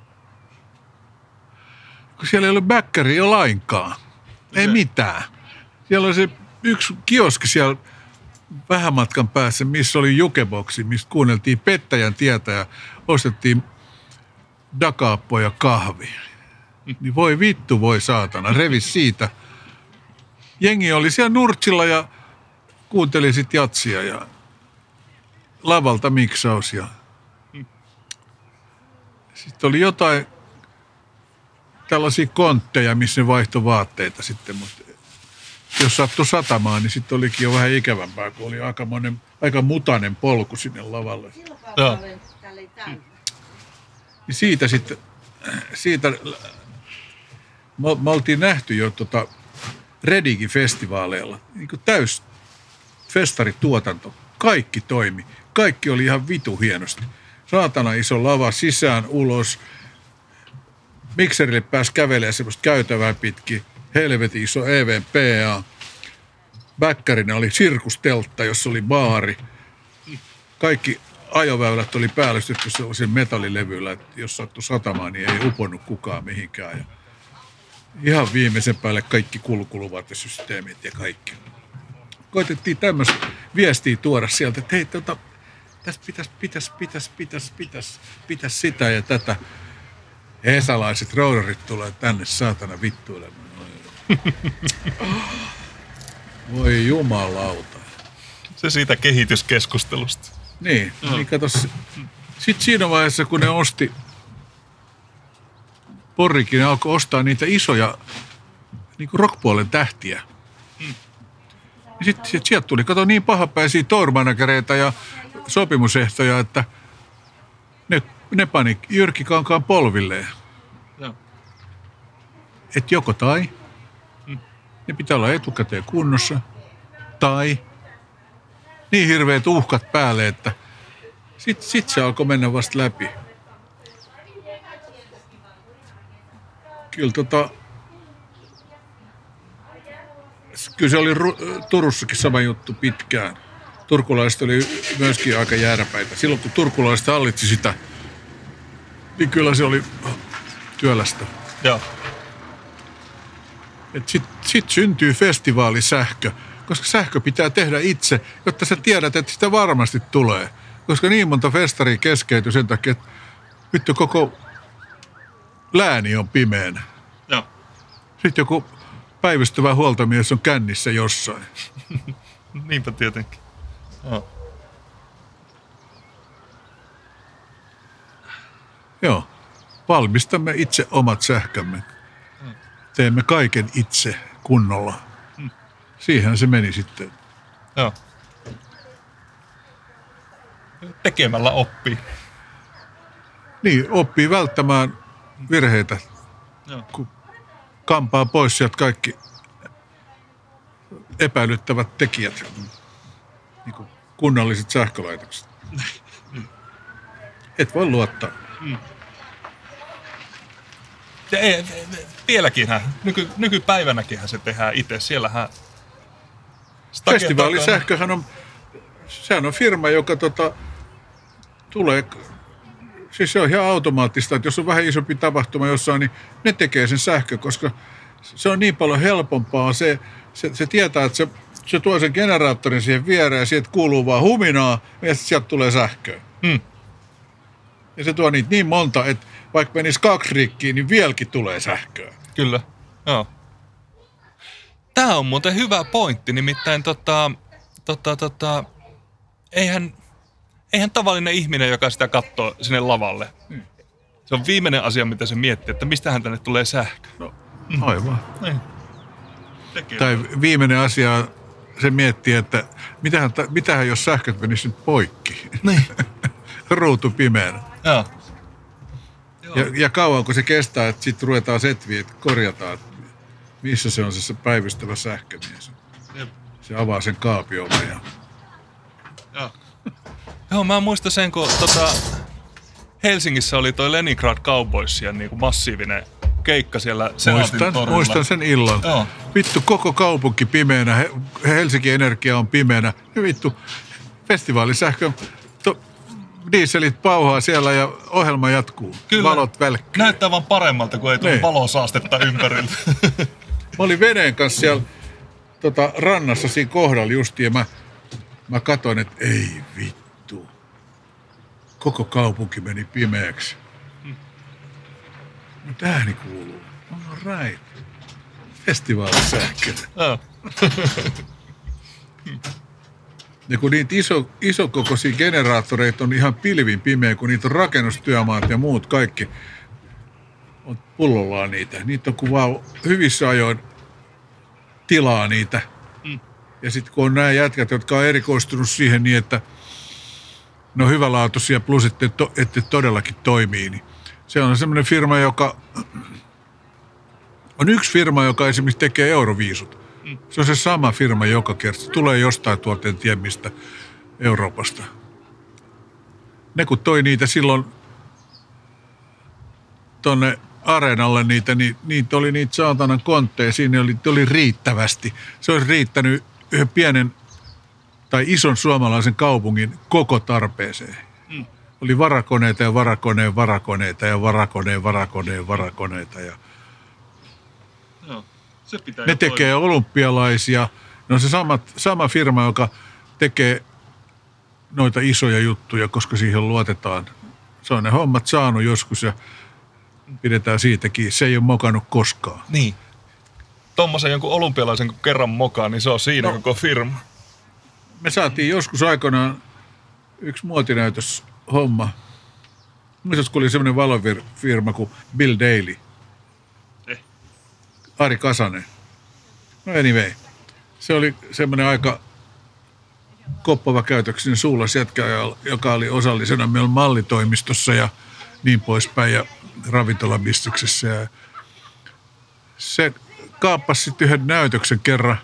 C: Kun siellä ei ole bäkkäriä lainkaan. Ei se. Mitään. Siellä on se yksi kioski siellä vähän matkan päässä, missä oli jukeboksi, mistä kuunneltiin Pettäjän tietä ja ostettiin dakaappo ja kahvi. Mm. Niin voi vittu, voi saatana. Revis siitä. Jengi oli siellä nurtsilla ja kuunteli sit jatsia ja lavalta miksaus. Ja... Mm. Sitten oli jotain tällaisia kontteja, missä ne vaihtoi vaatteita sitten, mutta jos sattui satamaan, niin sitten olikin jo vähän ikävämpää, kun oli aika, monen, aika mutainen polku sinne lavalle.
B: Joo.
C: Niin siitä sitten, siitä, me, me oltiin nähty jo tota Redigin festivaaleilla, niin kuin täys festarituotanto, kaikki toimi, kaikki oli ihan vitu hienosti. Saatana iso lava, sisään, ulos, mikserille pääsi kävelemään semmoista käytävää pitkin, helvetin iso E V P A. Bäkkärinä oli sirkusteltta, jossa oli baari. Kaikki ajoväylät oli päällystetty sellaisen metallilevyllä, että jos sattui satamaan, niin ei uponnut kukaan mihinkään. Ja ihan viimeisen päälle kaikki kulkuluvat ja systeemit ja kaikki. Koitettiin tämmöistä viestiä tuoda sieltä, että hei, tota, tässä pitäisi, pitäisi, pitäisi, pitäisi, pitäisi, pitäisi sitä ja tätä. Hesalaiset roudarit tulee tänne saatana vittuilemaan. Voi jumalauta.
B: Se siitä kehityskeskustelusta.
C: Niin, no. Niin kato. Sitten siinä vaiheessa, kun ne osti, Porikin alkoi ostaa niitä isoja niin kuin rockpuolen tähtiä. Mm. Sitten sit sieltä tuli, kato, niin pahapäisiä tourmanagereita ja sopimusehtoja, että ne, ne pani Jyrki Kankaan polvilleen. No. Että joko tai, mm. ne pitää olla etukäteen kunnossa, tai niin hirveät uhkat päälle, että sitten sit se alkoi mennä vasta läpi. Kyllä tota, kyllä se oli Ru- Turussakin sama juttu pitkään. Turkulaiset oli myöskin aika jääräpäitä. Silloin kun turkulaiset hallitsi sitä, niin kyllä se oli työlästä.
B: Joo.
C: Sitten sit syntyy festivaalisähkö, koska sähkö pitää tehdä itse, jotta sä tiedät, että sitä varmasti tulee. Koska niin monta festaria keskeytyi sen takia, että nyt koko lääni on pimeänä.
B: Joo.
C: Sitten joku päivystävä huoltomies on kännissä jossain.
B: Niinpä tietenkin. Joo.
C: Joo. Valmistamme itse omat sähkömme. Teemme kaiken itse kunnolla. Siihen se meni sitten.
B: Joo. Tekemällä oppii.
C: Niin, oppii välttämään virheitä.
B: Joo.
C: Kun kampaa pois sieltä kaikki epäilyttävät tekijät. Niin kuin kunnalliset sähkölaitokset. Et voi luottaa. Mm.
B: Ja ei, vieläkinhän, nyky, nykypäivänäkinhän se tehdään itse. Siellähän...
C: Festivaalisähköhän on, sehän on firma, joka tota, tulee, siis se on ihan automaattista, että jos on vähän isompi tapahtuma jossain, niin ne tekee sen sähkö, koska se on niin paljon helpompaa. Se, se, se tietää, että se, se tuo sen generaattorin siihen viereen ja sieltä kuuluu vaan huminaa ja sitten sieltä tulee sähköä.
B: Hmm.
C: Ja se tuo niitä niin monta, että vaikka menisi kaksi rikkiä, niin vieläkin tulee sähköä.
B: Kyllä, joo. Tämä on muuten hyvä pointti, nimittäin tota, tota, tota, eihän, eihän tavallinen ihminen, joka sitä katsoo sinne lavalle. Hmm. Se on viimeinen asia, mitä se miettii, että mistähän tänne tulee sähkö.
C: No, aivan.
B: Hmm.
C: Tai viimeinen asia, se miettii, että mitähän, mitähän jos sähköt menisi nyt poikki.
B: Niin.
C: Ruutu pimeänä.
B: Joo.
C: Ja, ja kauanko se kestää, että sitten ruvetaan setviä, että korjataan, että missä se on se päivystävä sähkömies. Jep. Se avaa sen kaapioven ja
B: Joo. Joo, mä muistan sen, kun tota, Helsingissä oli toi Leningrad Cowboysien niin kuin massiivinen keikka siellä Senaatin
C: Muistan,
B: torilla.
C: muistan sen illan.
B: Joo.
C: Vittu, koko kaupunki pimeänä, He- Helsinki Energia on pimeänä. Ja vittu, festivaalisähkö, to, dieselit pauhaa siellä ja ohjelma jatkuu.
B: Kyllä.
C: Valot välkkyy.
B: Näyttää vaan paremmalta, kun ei tule
C: Niin.
B: valosaastetta ympärillä.
C: Mä olin veneen kanssa siellä tota, rannassa siinä kohdalla justiin ja mä, mä katsoin, että ei vittu. Koko kaupunki meni pimeäksi. Nyt ääni kuuluu. All right. Festivaalisähkö.
B: Joo.
C: Ja kun niitä iso, isokokoisia generaattoreita on ihan pilvin pimeä, kun niitä on rakennustyömaat ja muut kaikki on pullollaan niitä. Niitä on kun vaan hyvissä ajoin tilaa niitä.
B: Mm.
C: Ja sitten kun on nämä jätkät, jotka on erikoistunut siihen niin, että ne on hyvälaatuisia plus, että, to, että todellakin toimii, niin se on semmoinen firma, joka on yksi firma, joka esimerkiksi tekee euroviisut. Se on se sama firma joka kerta. Se tulee jostain tuolta, en tiedä mistä, Euroopasta. Ne kun toi niitä silloin tonne areenalle niitä, niin niitä oli niitä saatanan kontteja. Siinä oli, oli riittävästi. Se olisi riittänyt yhden pienen tai ison suomalaisen kaupungin koko tarpeeseen.
B: Mm.
C: Oli varakoneita ja varakoneen varakoneita ja varakoneen varakoneen varakoneita ja
B: Joo. Se pitää
C: ne
B: jo
C: tekee olympialaisia. Ne on se sama, sama firma, joka tekee noita isoja juttuja, koska siihen luotetaan. Se on ne hommat saanut joskus ja pidetään siitäkin. Se ei ole mokannut koskaan.
B: Niin. Tommosen jonkun olympialaisen kun kerran mokaa, niin se on siinä
C: No.
B: koko firma.
C: Me saatiin joskus aikanaan yksi muotinäytös homma. Muistatko, kun oli semmoinen valofirma kuin Bill Daly?
B: Eh.
C: Ari Kasanen. No anyway. Se oli semmoinen aika koppava käytöksinen suulas jätkä, joka oli osallisena meillä mallitoimistossa ja niin poispäin ja ravintolabistyksessä. Ja se kaappasi sitten yhden näytöksen kerran.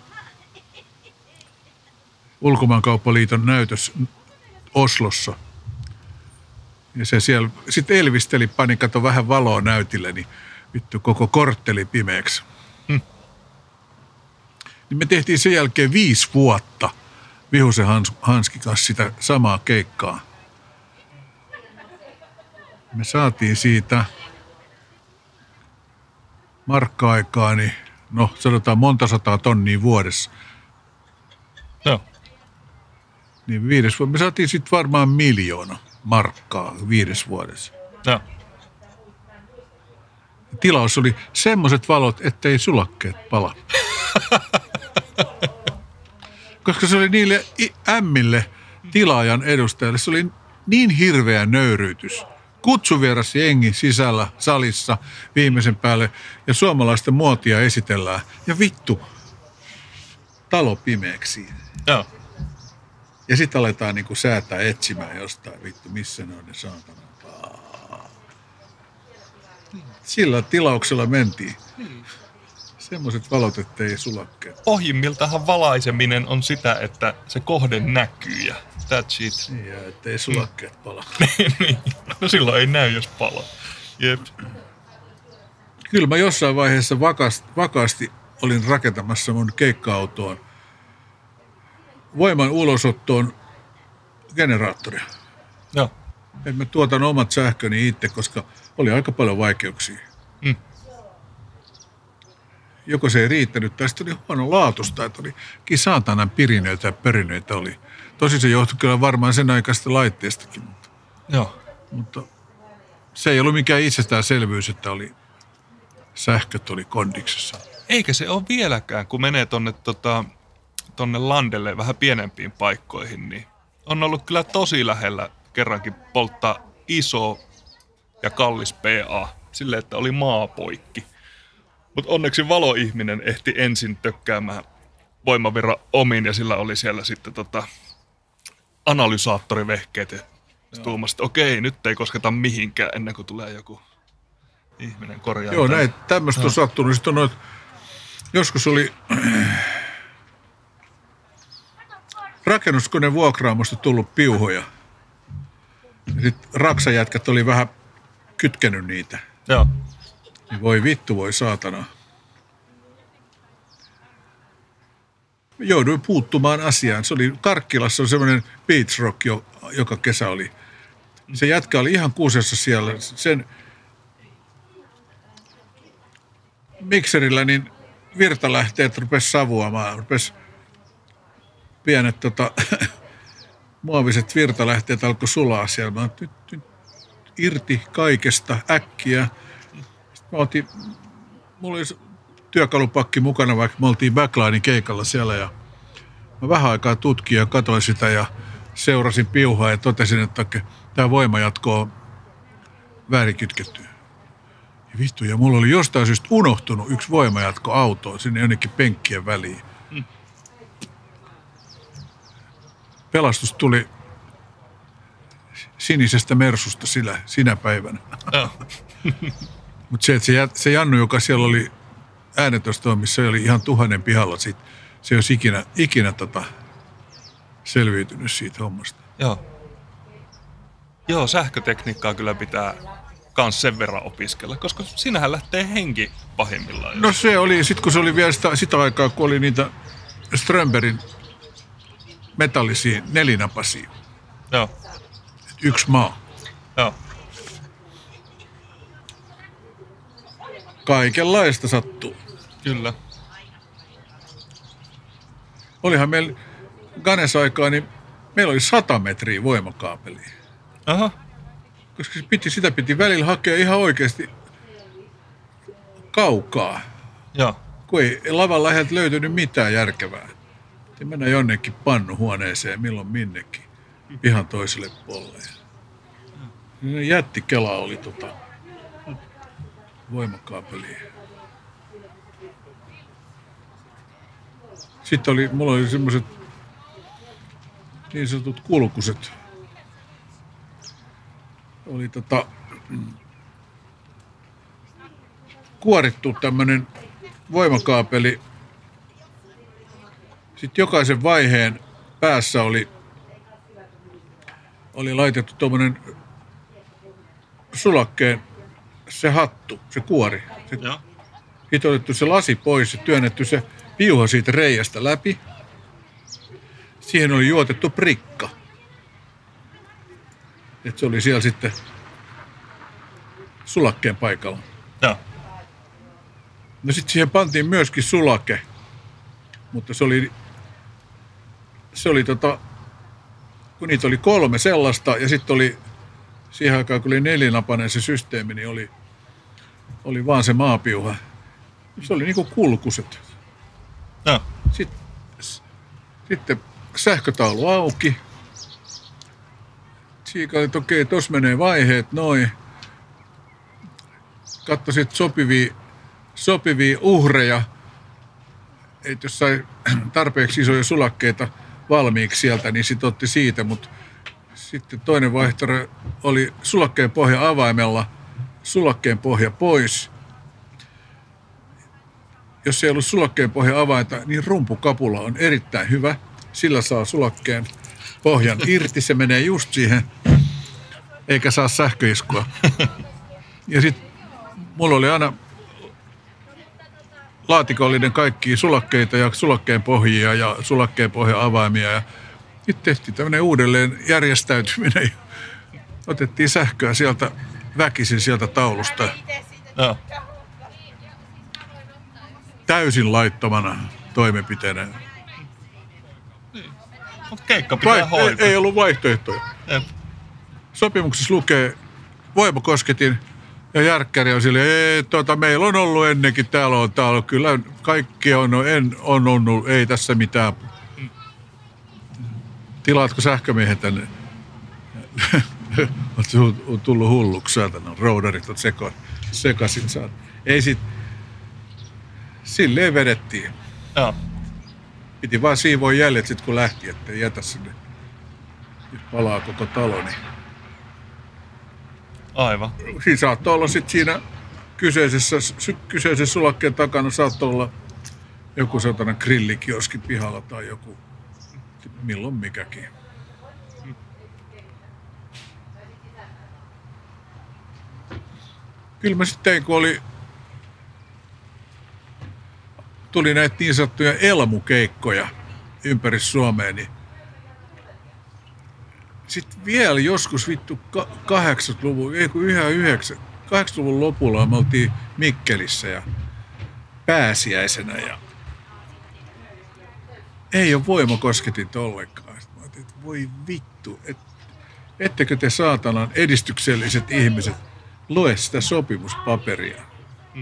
C: Ulkomaankauppaliiton näytös Oslossa. Ja se siellä sitten elvisteli, pani kato vähän valoa näytille, niin vittu koko kortteli pimeäksi.
B: Hm.
C: Niin me tehtiin sen jälkeen viisi vuotta Vihusen Hans, Hanski kanssa sitä samaa keikkaa. Me saatiin siitä markka-aikaa, niin no sanotaan monta sataa tonnia vuodessa.
B: Joo.
C: Niin viides vuodessa. Me saatiin sitten varmaan miljoona markkaa viides vuodessa.
B: Joo.
C: Tilaus oli semmoiset valot, ettei sulakkeet pala. Koska se oli niille i- ämmille tilaajan edustajille, se oli niin hirveä nöyryytys. Kutsuvieras jengi sisällä salissa viimeisen päälle ja suomalaista muotia esitellään. Ja vittu, talo pimeäksi.
B: Joo.
C: Ja sitten aletaan niinku säätää etsimään jostain, vittu, missä ne on ne saatana. Sillä tilauksella mentiin. Semmoiset valot, ettei sulakkeet.
B: Pohjimmiltahan valaiseminen on sitä, että se kohde näkyy ja that's it.
C: Niin, ja ettei sulakkeet pala.
B: Niin. No silloin ei näy, jos palaa. Jep.
C: Kyllä mä jossain vaiheessa vakaasti, vakaasti olin rakentamassa mun keikka-autoon voiman ulosottoon generaattoria.
B: Joo.
C: Et mä tuotan omat sähköni itse, koska oli aika paljon vaikeuksia.
B: Mm.
C: Joko se ei riittänyt, tai sitten oli huono laatusta, että olikin saatanan pirinöitä ja perinöitä oli. Tosin se johtui kyllä varmaan sen aikaista laitteestakin, mutta,
B: Joo.
C: mutta se ei ollut mikään itsestäänselvyys, että oli sähköt oli kondiksessa.
B: Eikä se ole vieläkään, kun menee tonne, tota, tonne landelle vähän pienempiin paikkoihin, niin on ollut kyllä tosi lähellä kerrankin polttaa iso ja kallis P A, silleen, että oli maa poikki. Mutta onneksi valoihminen ehti ensin tökkäämään voimavirran omin ja sillä oli siellä sitten tota analysaattorivehkeet. Ja tuumasi, että okei, nyt ei kosketa mihinkään ennen kuin tulee joku ihminen korjaa.
C: Joo,
B: tämän.
C: näin tämmöistä on sattunut. Sitten on noit, joskus oli rakennuskoneen vuokraamosta tullut piuhoja. Ja sitten raksajätkät oli vähän kytkenyt niitä.
B: Joo.
C: Niin voi vittu, voi saatana. Jouduin puuttumaan asiaan. Se oli Karkkilassa on semmoinen beach rock, joka kesä oli. Se jätkä oli ihan kuusessa siellä. Sen mikserillä niin virtalähteet rupesi savuamaan. Rupesi pienet tota, muoviset virtalähteet alkoi sulaa siellä. Mä nyt, nyt irti kaikesta äkkiä. Sitten mä otin, mulla oli työkalupakki mukana, vaikka me oltiin backlinein keikalla siellä. Ja mä vähän aikaa tutkin ja katsoin sitä ja seurasin piuhaa ja totesin, että tämä voimajatko on väärin kytketty. Ja vittu, ja mulla oli jostain syystä unohtunut yksi voimajatko autoon sinne jonnekin penkkien väliin. Mm. Pelastus tuli sinisestä Mersusta sillä, sinä päivänä. Oh. Mutta se, se, se Jannu, joka siellä oli äänetostoimissa, se oli ihan tuhannen pihalla. Siitä, se ei olisi ikinä, ikinä tota, selviytynyt siitä hommasta.
B: Joo. Joo, sähkötekniikkaa kyllä pitää kans sen verran opiskella, koska siinähän lähtee henki pahimmillaan.
C: No se oli, sit kun se oli vielä sitä, sitä aikaa, kun oli niitä Strömbergin metallisia nelinapasia.
B: Joo.
C: Yksi maa.
B: Joo.
C: Kaikenlaista sattuu.
B: Kyllä.
C: Olihan meillä Ganes-aikaa, niin meillä oli sata metriä voimakaapelia.
B: Aha.
C: Koska se piti, sitä piti välillä hakea ihan oikeasti kaukaa.
B: Joo.
C: Kun ei lavan läheltä löytynyt mitään järkevää. Te mennä jonnekin pannuhuoneeseen, milloin minnekin. Ihan toiselle puolelle. Jätti Kela oli tota voimakaapeliin. Sitten oli, mulla oli semmoiset niin sanotut kulkuset. Oli tota kuorittu tämmönen voimakaapeli. Sitten jokaisen vaiheen päässä oli, oli laitettu tommonen sulakkeen se hattu, se kuori. Sitten otettu se lasi pois ja työnnetty se piuha siitä reiästä läpi. Siihen oli juotettu prikka. Että se oli siellä sitten sulakkeen paikalla.
B: Joo.
C: No sitten siihen pantiin myöskin sulake. Mutta se oli, se oli tota, kun niitä oli kolme sellaista ja sitten oli siihen aikaan, kun oli nelinapainen se systeemi, niin oli, oli vaan se maapiuha. Se oli niinku kulkuset.
B: No.
C: Sitten, sitten sähkötaulu auki. Siika oli, että okei, tossa menee vaiheet, noin. Katso sitten sopivia, sopivia uhreja. Että jos sai tarpeeksi isoja sulakkeita valmiiksi sieltä, niin sitten otti siitä. Mutta sitten toinen vaihtoehto oli sulakkeen pohja avaimella, sulakkeen pohja pois. Jos ei ollut sulakkeen pohja avainta, niin rumpukapula on erittäin hyvä. Sillä saa sulakkeen pohjan irti, se menee just siihen, eikä saa sähköiskua. Ja sitten mulla oli aina laatikollinen kaikkia sulakkeita ja sulakkeen pohjia ja sulakkeen pohja avaimia. Ja nyt tehtiin tämmöinen uudelleen järjestäytyminen. Otettiin sähköä sieltä väkisin sieltä taulusta.
B: No.
C: Täysin laittomana toimenpiteenä.
B: Mutta keikka pitää
C: Vai,
B: hoitaa.
C: ei, ei ollut vaihtoehtoja.
B: Jep.
C: Sopimuksessa lukee voimakosketin ja järkkäri on sille, ei, tuota, meillä on ollut ennenkin, täällä on, täällä on kyllä kaikki on, no, en, on ollut, ei tässä mitään. Mm. Tilaatko sähkömiehen tänne? Oletko tullut hulluksi, saatana, roudarit on seko, sekaisin. Saat. Ei sit, silleen vedettiin.
B: Joo.
C: Piti vaan siivoa jäljet sit kun lähti, ettei jätä sinne. Nyt palaa koko talo, niin
B: Aivan.
C: siinä saattoi olla sitten siinä kyseisessä, kyseisen sulakkeen takana saattoi olla joku satana grillikioski pihalla tai joku milloin mikäkin. Kyllä mä sitten, kun oli, tuli näitä niin sanottuja elmukeikkoja ympäri Suomea, niin sitten vielä joskus vittu kahdeksankymmentäluvun, ei kun yhä yhdeksän, kahdeksankymmentäluvun lopulla me oltiin Mikkelissä ja pääsiäisenä ja ei ole voimakosketinta ollenkaan. Sitten mä ajattelin, että voi vittu, et, ettekö te saatanan edistykselliset ihmiset lue sitä sopimuspaperia. Mm.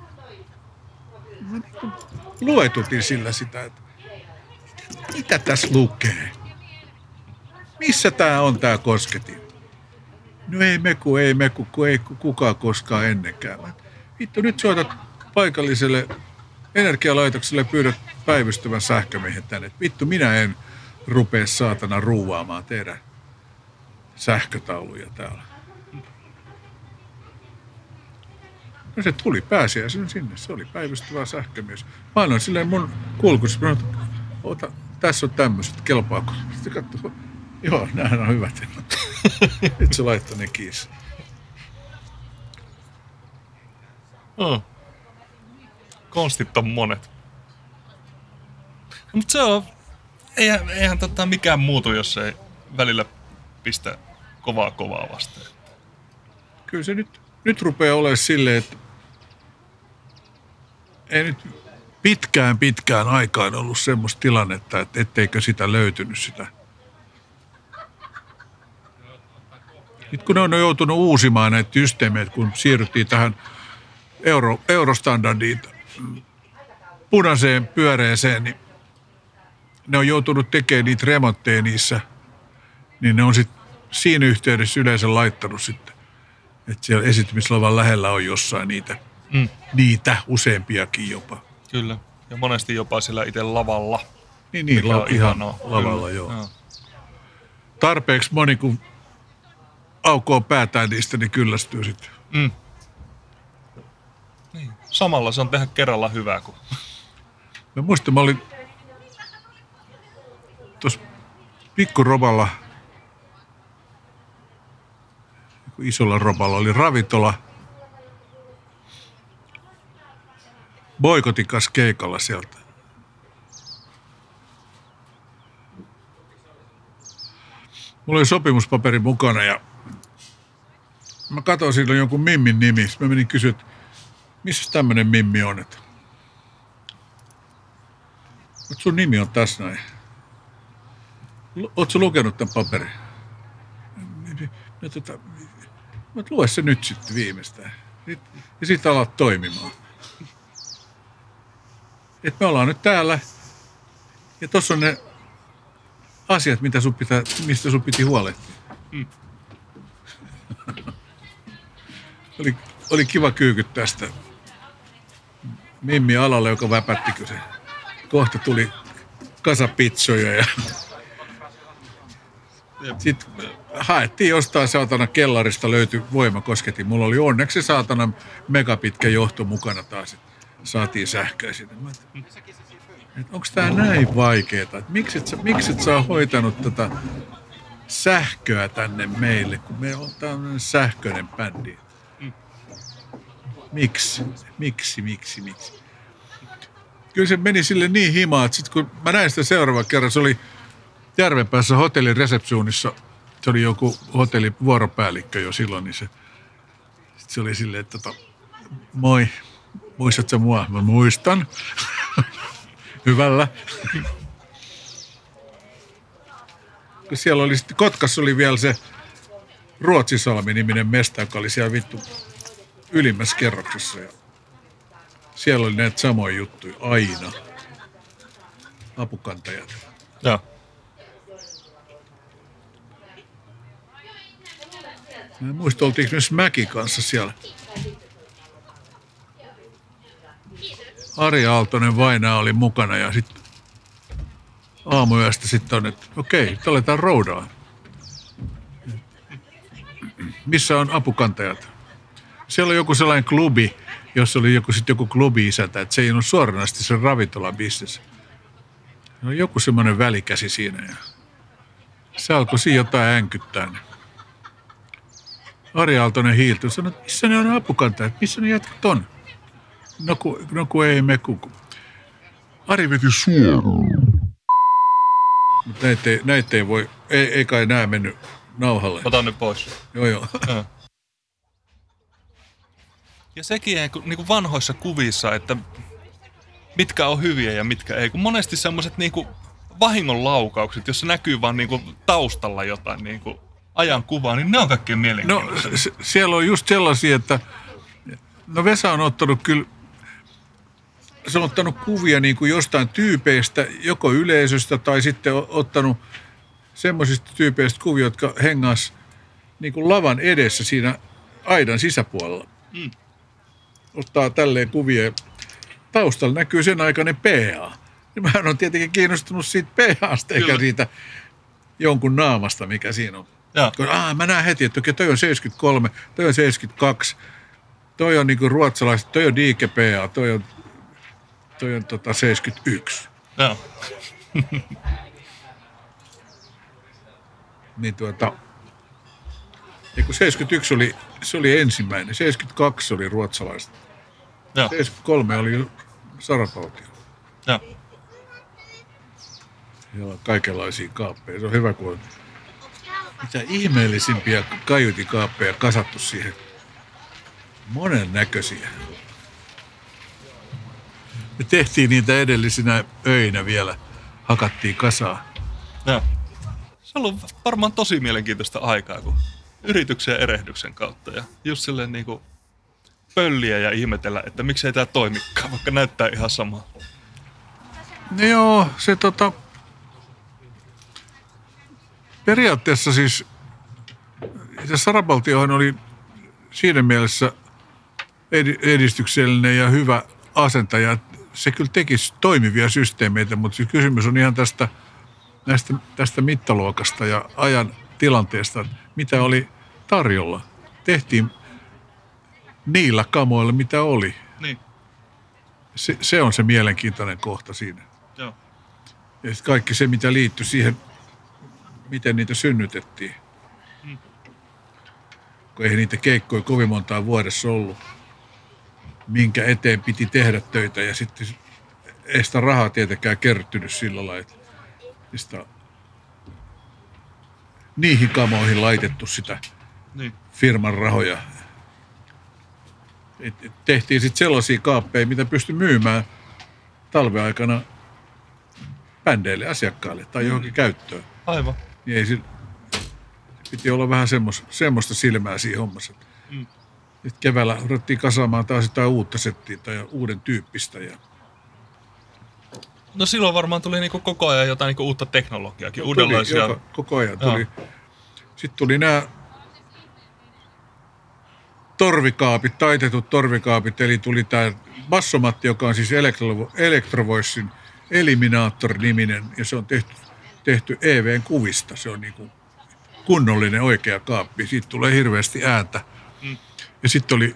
C: Mä niin luetutin sillä sitä, että mitä tässä lukee? Missä tää on tää kosketin? No ei meku, ei meku, kun ei kukaan koskaan ennenkään. Mä, vittu, nyt soitat paikalliselle energialaitokselle ja pyydät päivystävän sähkömiehen tänne. Vittu, minä en rupea saatana ruuvaamaan teidän sähkötauluja täällä. No se tuli pääsiäisen sinne. Se oli päivystävä sähkömies. Mä annoin silleen mun kulkussa. Mä sanoin, ota, tässä on tämmöiset, kelpaako? Sitten katsoi, joo, näähän on hyvät. Nyt se laittoi ne kiinni.
B: Oh. Konstit on monet. Mutta se on, eihän, eihän tota mikään muutu, jos ei välillä pistä kovaa kovaa vastaan.
C: Kyllä se nyt, nyt rupeaa olemaan silleen, että ei nyt pitkään pitkään aikaan ollut semmoista tilannetta, että etteikö sitä löytynyt sitä. Nyt kun ne on joutunut uusimaan näitä systeemeitä, kun siirryttiin tähän euro, eurostandardiin, punaiseen pyöreeseen, niin ne on joutunut tekemään niitä remontteja niissä, niin ne on sitten siinä yhteydessä yleensä laittanut sitten, että siellä esitymislavan lähellä on jossain niitä, mm. niitä useampiakin jopa.
B: Kyllä, ja monesti jopa siellä itse lavalla.
C: Niin, niin la- ihan lavalla, joo. joo. Tarpeeksi moni, kun aukoo päätään niistä, niin kyllästyy sitten. Mm.
B: Niin. Samalla se on tehdä kerralla hyvää. Kun...
C: Mä muistan, mä olin tuossa pikkuroballa, isolla roballa oli ravintola. Boikotin kanssa keikalla sieltä. Mulla oli sopimuspaperi mukana ja mä katsoin silloin jonkun Mimmin nimi. Mä menin kysyä, että missä tämmönen Mimmi on? Että sun nimi on tässä näin. Ootko lukenut tämän paperin? No, tota, mä lue se nyt sitten viimeistään. Ja sitten alat toimimaan. Et me ollaan nyt täällä. Ja tossa on ne asiat, mitä sun pitää, mistä sun piti huolehtia. Mm. oli, oli kiva kyykyt tästä. Mimmi alalle, joka väpättikö se. Kohta tuli kasapitsoja ja sitten haettiin jostain saatana kellarista, löytyi voimakosketin. Mulla oli onneksi saatana megapitkä johto mukana taas. Saatiin sähköä sinne. Onko tää näin vaikeeta? Miksi et, sä, miksi et sä oot hoitanut tätä sähköä tänne meille, kun me on tämmöinen sähköinen bändi? Miksi? Miksi, miksi, miksi? Kyllä se meni sille niin himaa, että sit kun mä näin sitä seuraava kerran, se oli Järvenpäässä hotellin resepsuunissa, se oli joku hotellin vuoropäällikkö jo silloin, niin se, se oli silleen, että tota, moi, muistatko mua? Mä muistan. Hyvällä. Kun siellä oli sitten, Kotkassa oli vielä se Ruotsisalmi-niminen mesta, joka oli siellä vittu ylimmässä kerroksessa. Ja siellä oli näitä samoja juttuja aina. Apukantajat.
B: Joo.
C: Mä en muista, oltiinko myös Mäki kanssa siellä. Ari Aaltonen vainaa oli mukana ja sitten aamuyöstä sitten on, että okei, nyt aletaan roudaa. Missä on apukantajat? Siellä on joku sellainen klubi, jossa oli joku, sitten joku klubi-isäntä, että se ei ole suoranaisesti se ravintolabisnes. No joku semmoinen välikäsi siinä ja se alkoi siinä jotain änkyttää. Ari Aaltonen hiiltyi ja sanoi, että missä ne on apukantajat, missä ne jätkät on? No ku, no ku ei me kuku. Ari veti suoraan. Mutta näitä ei, näitä ei voi, ei, ei kai nää mennyt nauhalle.
B: Ota nyt pois.
C: Joo joo.
B: Ja, ja sekin niin kuin vanhoissa kuvissa, että mitkä on hyviä ja mitkä ei. Kun monesti semmoiset niin kuin vahingonlaukaukset, jossa näkyy vaan niin kuin taustalla jotain niin kuin ajan kuvaa, niin ne on kaikkein mielenkiintoisia.
C: No s- siellä on just sellaisia, että no Vesa on ottanut kyllä, se on ottanut kuvia niin kuin jostain tyypeistä, joko yleisöstä tai sitten on ottanut semmoisista tyypeistä kuvia, jotka hengas niin kuin lavan edessä siinä aidan sisäpuolella. Mm. Ottaa tälleen kuvia. Taustalla näkyy sen aikainen P A. Ja mä oon tietenkin kiinnostunut siitä P A:sta eikä siitä jonkun naamasta, mikä siinä on. Kun, ah, mä näen heti, että okay, toi on seitsemänkymmentäkolme, toi on seitsemänkymmentäkaksi, toi on niinku ruotsalaiset, toi on Dike P A, toi on, toi on tota seitsemänkymmentäyksi.
B: Joo.
C: Niin tuota, ja kun seitsemänkymmentäyksi oli, se oli ensimmäinen, seitsemänkymmentäkaksi oli ruotsalaiset.
B: Joo.
C: seitsemänkymmentäkolme oli Sarapaltio.
B: Joo.
C: Siellä on kaikenlaisia kaappeja. Se on hyvä, kun on mitä ihmeellisimpiä kaiutikaappeja kasattu siihen. Monen näköisiä. Me tehtiin niitä edellisinä öinä vielä. Hakattiin kasaa.
B: Joo. Se on ollut varmaan tosi mielenkiintoista aikaa, kun yrityksen ja erehdyksen kautta. Ja just silleen niin kuin pölliä ja ihmetellä, että miksei tämä toimikaan, vaikka näyttää ihan samaa.
C: No joo, se tota... Periaatteessa siis se Sarapaltiohan oli siinä mielessä edistyksellinen ja hyvä asentaja. Se kyllä tekisi toimivia systeemeitä, mutta siis kysymys on ihan tästä, näistä, tästä mittaluokasta ja ajan tilanteesta, mitä oli tarjolla. Tehtiin niillä kamoilla, mitä oli.
B: Niin.
C: Se, se on se mielenkiintoinen kohta siinä.
B: Joo.
C: Ja kaikki se, mitä liittyi siihen, miten niitä synnytettiin. Hmm. Kun ei niitä keikkoja kovin montaa vuodessa ollut, minkä eteen piti tehdä töitä. Ja sitten ei sitä rahaa tietenkään kertynyt sillä lailla, että sitä niihin kamoihin laitettu sitä
B: niin.
C: firman rahoja. Et, et tehtiin sitten sellaisia kaappeja, mitä pystyi myymään talven aikana bändeille, asiakkaille tai johonkin mm. käyttöön.
B: Aivan.
C: Niin ei sillä, piti olla vähän semmos, semmoista silmää siinä hommassa. Mm. Sitten keväällä ruvettiin kasaamaan taas jotain uutta settiä tai uuden tyyppistä. Ja...
B: No silloin varmaan tuli niinku koko ajan jotain niinku uutta teknologiaakin, no, uudenlaisia.
C: Joka, koko ajan tuli. Joo. Sitten tuli nämä torvikaapit, taitetut torvikaapit, eli tuli tämä bassomatti, joka on siis Electrovoicen Eliminator-niminen, ja se on tehty, tehty E V:n kuvista. Se on niinku kunnollinen oikea kaappi. Siitä tulee hirveästi ääntä. Mm. Ja sitten oli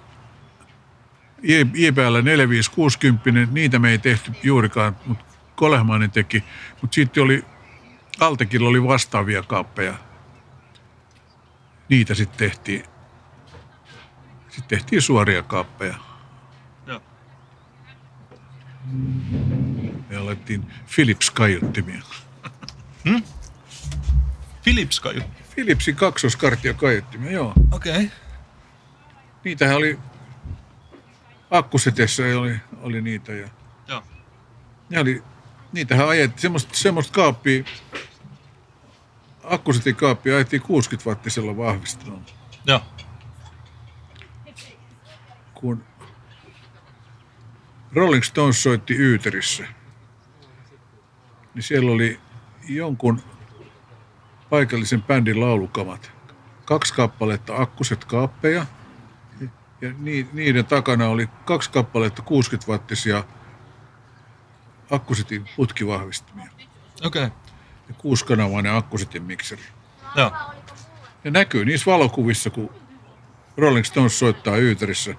C: I B L neljäkymmentäviisi-kuusikymmentä, niitä me ei tehty juurikaan, mutta Kolehmainen teki. Mutta sitten oli, Altekilla oli vastaavia kaappeja. Niitä sitten tehtiin. Sitten tehtiin suoria kaappeja.
B: Joo.
C: Ja alettiin Philips-kaiuttimia.
B: Hmm? Philips-kaiuttimia?
C: Philipsin kaksoskartio-kaiuttimia, joo.
B: Okei. Okay.
C: Niitähän oli, akkusetessä oli, oli niitä. Ja,
B: joo.
C: Ja oli, niitähän ajettiin, semmoista, semmoista kaappia, akkusetin kaappia ajettiin kuusikymmentä wattisella vahvistelulla.
B: Joo.
C: Kun Rolling Stones soitti Yyterissä, niin siellä oli jonkun paikallisen bändin laulukamat. Kaksi kappaletta akkuset kaappeja ja niiden takana oli kaksi kappaletta kuusikymmentä wattisia akkusetin putkivahvistimia.
B: Okei. Okay.
C: Ja kuusikanavainen akkusetin mikseri.
B: Joo.
C: Ja näkyy niissä valokuvissa, kun Rolling Stones soittaa Yyterissä.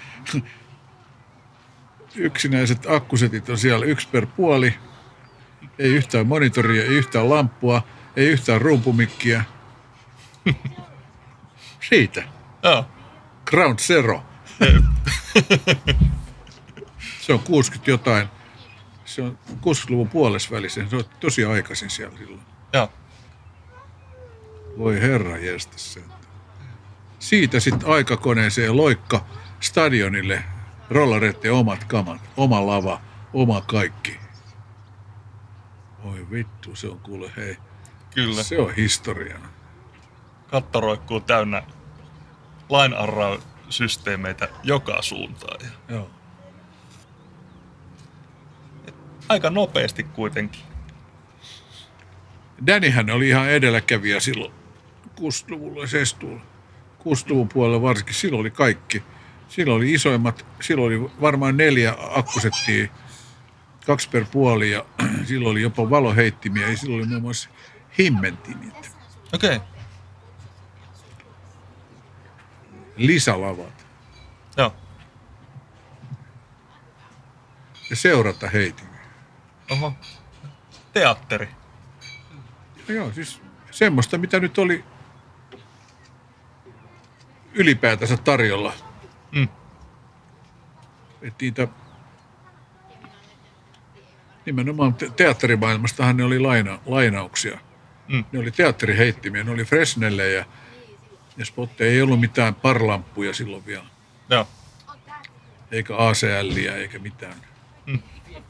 C: Yksinäiset akkusetit on siellä yksi per puoli. Ei yhtään monitoria, ei yhtään lamppua, ei yhtään rumpumikkiä. Siitä.
B: Joo.
C: Ground Zero. Se on kuusikymmentä jotain. Se on kuusikymmentäluvun puolesvälissä. Se on tosi aikaisin siellä silloin.
B: Joo.
C: Voi herra jestä sen. Siitä sitten aikakoneeseen loikka stadionille. Rollareiden omat kamat, oma lava, oma kaikki. Oi vittu, se on kuule, hei.
B: Kyllä.
C: Se on historiaa.
B: Katto roikkuu täynnä line-array-systeemeitä joka suuntaan.
C: Joo.
B: Aika nopeasti kuitenkin.
C: Dannyhän oli ihan edelläkävijä silloin kuusikymmentäluvulla ja seitsemänkymmentäluvulla. kuusikymmentäluvun puolella varsinkin, silloin oli kaikki. Silloin oli isoimmat, silloin oli varmaan neljä akkusettia, kaksi per puoli ja silloin oli jopa valoheittimiä ja silloin oli muun muassa himmentimit.
B: Okei. Okay.
C: Lisälavat
B: Joo.
C: ja seurata heitimiä.
B: Oho. Teatteri.
C: No joo, siis semmoista, mitä nyt oli ylipäätänsä tarjolla.
B: Mm.
C: Että niitä nimenomaan te- teatterimaailmastahan ne oli laina, lainauksia.
B: Mm.
C: Ne oli teatteriheittimiä, ne oli Fresnelle ja, ja spotteja. Ei ollut mitään parlamppuja silloin vielä.
B: Joo.
C: Eikä A C L:iä eikä mitään.
B: Mm.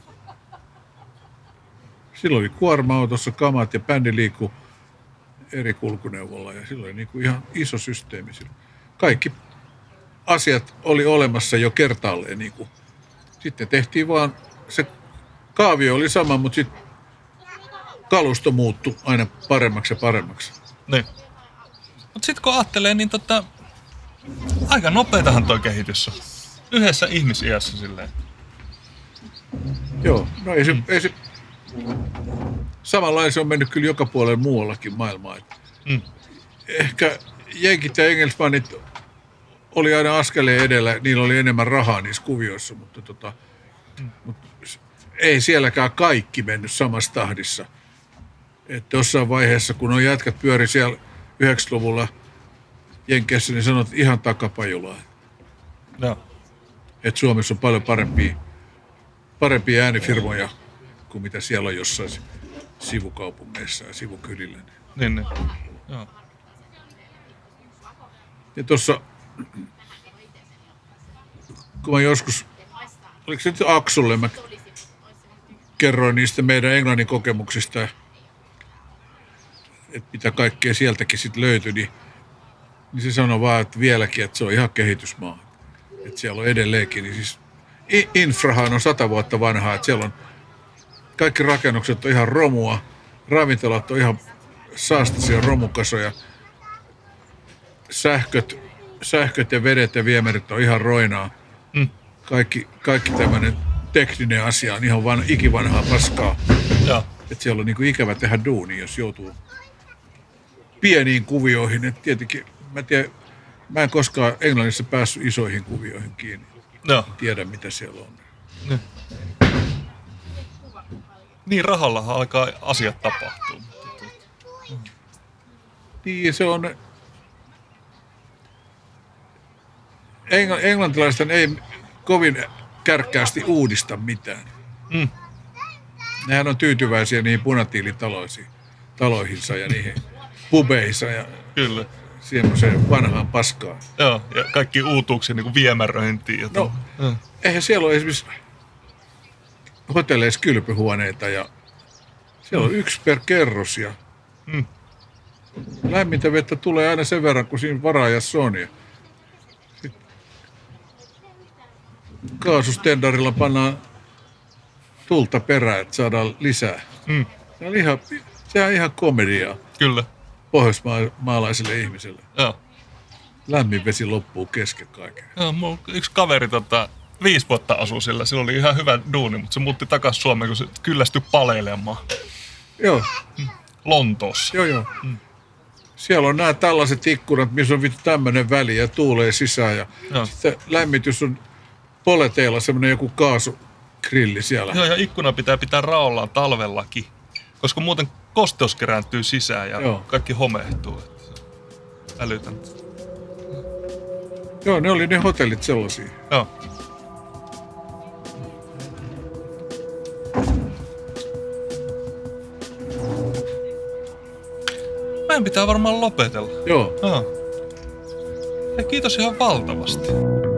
C: Silloin oli kuorma-autossa kamat ja bändi liikkui eri kulkuneuvolla ja silloin oli niin kuin ihan iso systeemi. Kaikki asiat oli olemassa jo kertaalleen. Niin kuin. Sitten tehtiin vaan, se kaavio oli sama, mutta sitten kalusto muuttui aina paremmaksi ja paremmaksi.
B: Niin. Mutta sitten kun ajattelee, niin tota, aika nopeatahan toi kehitys on. Yhdessä ihmisiässä silleen.
C: Joo, no ei se, ei se samanlainen se on mennyt kyllä joka puolella muuallakin maailmaa.
B: Mm.
C: Ehkä jenkit ja engelsmannit oli aina askeleen edellä, niillä oli enemmän rahaa niissä kuvioissa, mutta, tota, mm. mutta ei sielläkään kaikki mennyt samassa tahdissa. Että jossain vaiheessa, kun on jätkät pyöri siellä yhdeksänkymmentäluvulla Jenkeissä, niin sanot ihan takapajulaa.
B: No.
C: Että Suomessa on paljon parempia, parempia äänifirmoja kuin mitä siellä on jossain sivukaupungeissa ja sivukylillä.
B: Niin, niin. Joo.
C: Ja tuossa, kun mä joskus, oliko se nyt Aksulle, mä kerroin niistä meidän englannin kokemuksista, että mitä kaikkea sieltäkin sitten löytyi, niin, niin se sanoi vaan, että vieläkin, että se on ihan kehitysmaa. Että siellä on edelleenkin, niin siis infrahan on sata vuotta vanhaa, että siellä on kaikki rakennukset on ihan romua, ravintolat on ihan saastaisia romukasoja, sähköt, sähköt ja vedet ja viemärit on ihan roinaa.
B: Mm.
C: Kaikki, kaikki tämmöinen tekninen asia on ihan van, ikivanhaa paskaa.
B: Joo.
C: Että siellä on niinku ikävä tehdä duunia, jos joutuu pieniin kuvioihin. Et tietenkin, mä, tiedän, mä en koskaan Englannissa päässyt isoihin kuvioihin kiinni.
B: Joo.
C: Tiedä, mitä siellä on.
B: Niin. Niin rahallahan alkaa asiat tapahtua.
C: Niin, se on... Engl- englantilaiset ei kovin kärkkäästi uudista mitään.
B: Mm.
C: Nehän on tyytyväisiä niihin punatiilitaloihinsa ja niihin pubeissa ja
B: Kyllä.
C: semmoiseen vanhaan paskaan.
B: Joo, ja kaikki uutuuksia niin kuin viemäröintiin. Ja
C: No,
B: mm.
C: eihän siellä ole esimerkiksi hotelleissa kylpyhuoneita ja siellä on yksi per kerros ja
B: Mm.
C: lämmintä vettä tulee aina sen verran, kun siinä varaajassa on. Ja sitten kaasustendarilla pannaan tulta perään, että saadaan lisää.
B: Mm.
C: Se on ihan, sehän on ihan komediaa
B: Kyllä.
C: pohjoismaalaiselle ihmiselle.
B: Joo.
C: Lämmin vesi loppuu kesken kaiken.
B: Joo, mun yksi kaveri tota, viisi vuotta asui sillä. Sillä oli ihan hyvä duuni, mutta se muutti takaisin Suomeen, kun se kyllästyi paleilemaan.
C: Joo,
B: Lontoossa.
C: joo, joo. Mm. Siellä on nämä tällaiset ikkunat, missä on vittu tämmöinen väli ja tuulee sisään. Ja
B: Joo.
C: sitten lämmitys on poleteilla semmoinen joku kaasugrilli siellä.
B: Joo, ja ikkuna pitää pitää raollaan talvellakin. Koska muuten kosteus kerääntyy sisään ja
C: Joo.
B: kaikki homehtuu. Että se on älytöntä.
C: Joo, ne oli ne hotellit sellaisia.
B: Joo. Meidän pitää varmaan lopetella.
C: Joo.
B: Joo. Ja kiitos ihan valtavasti.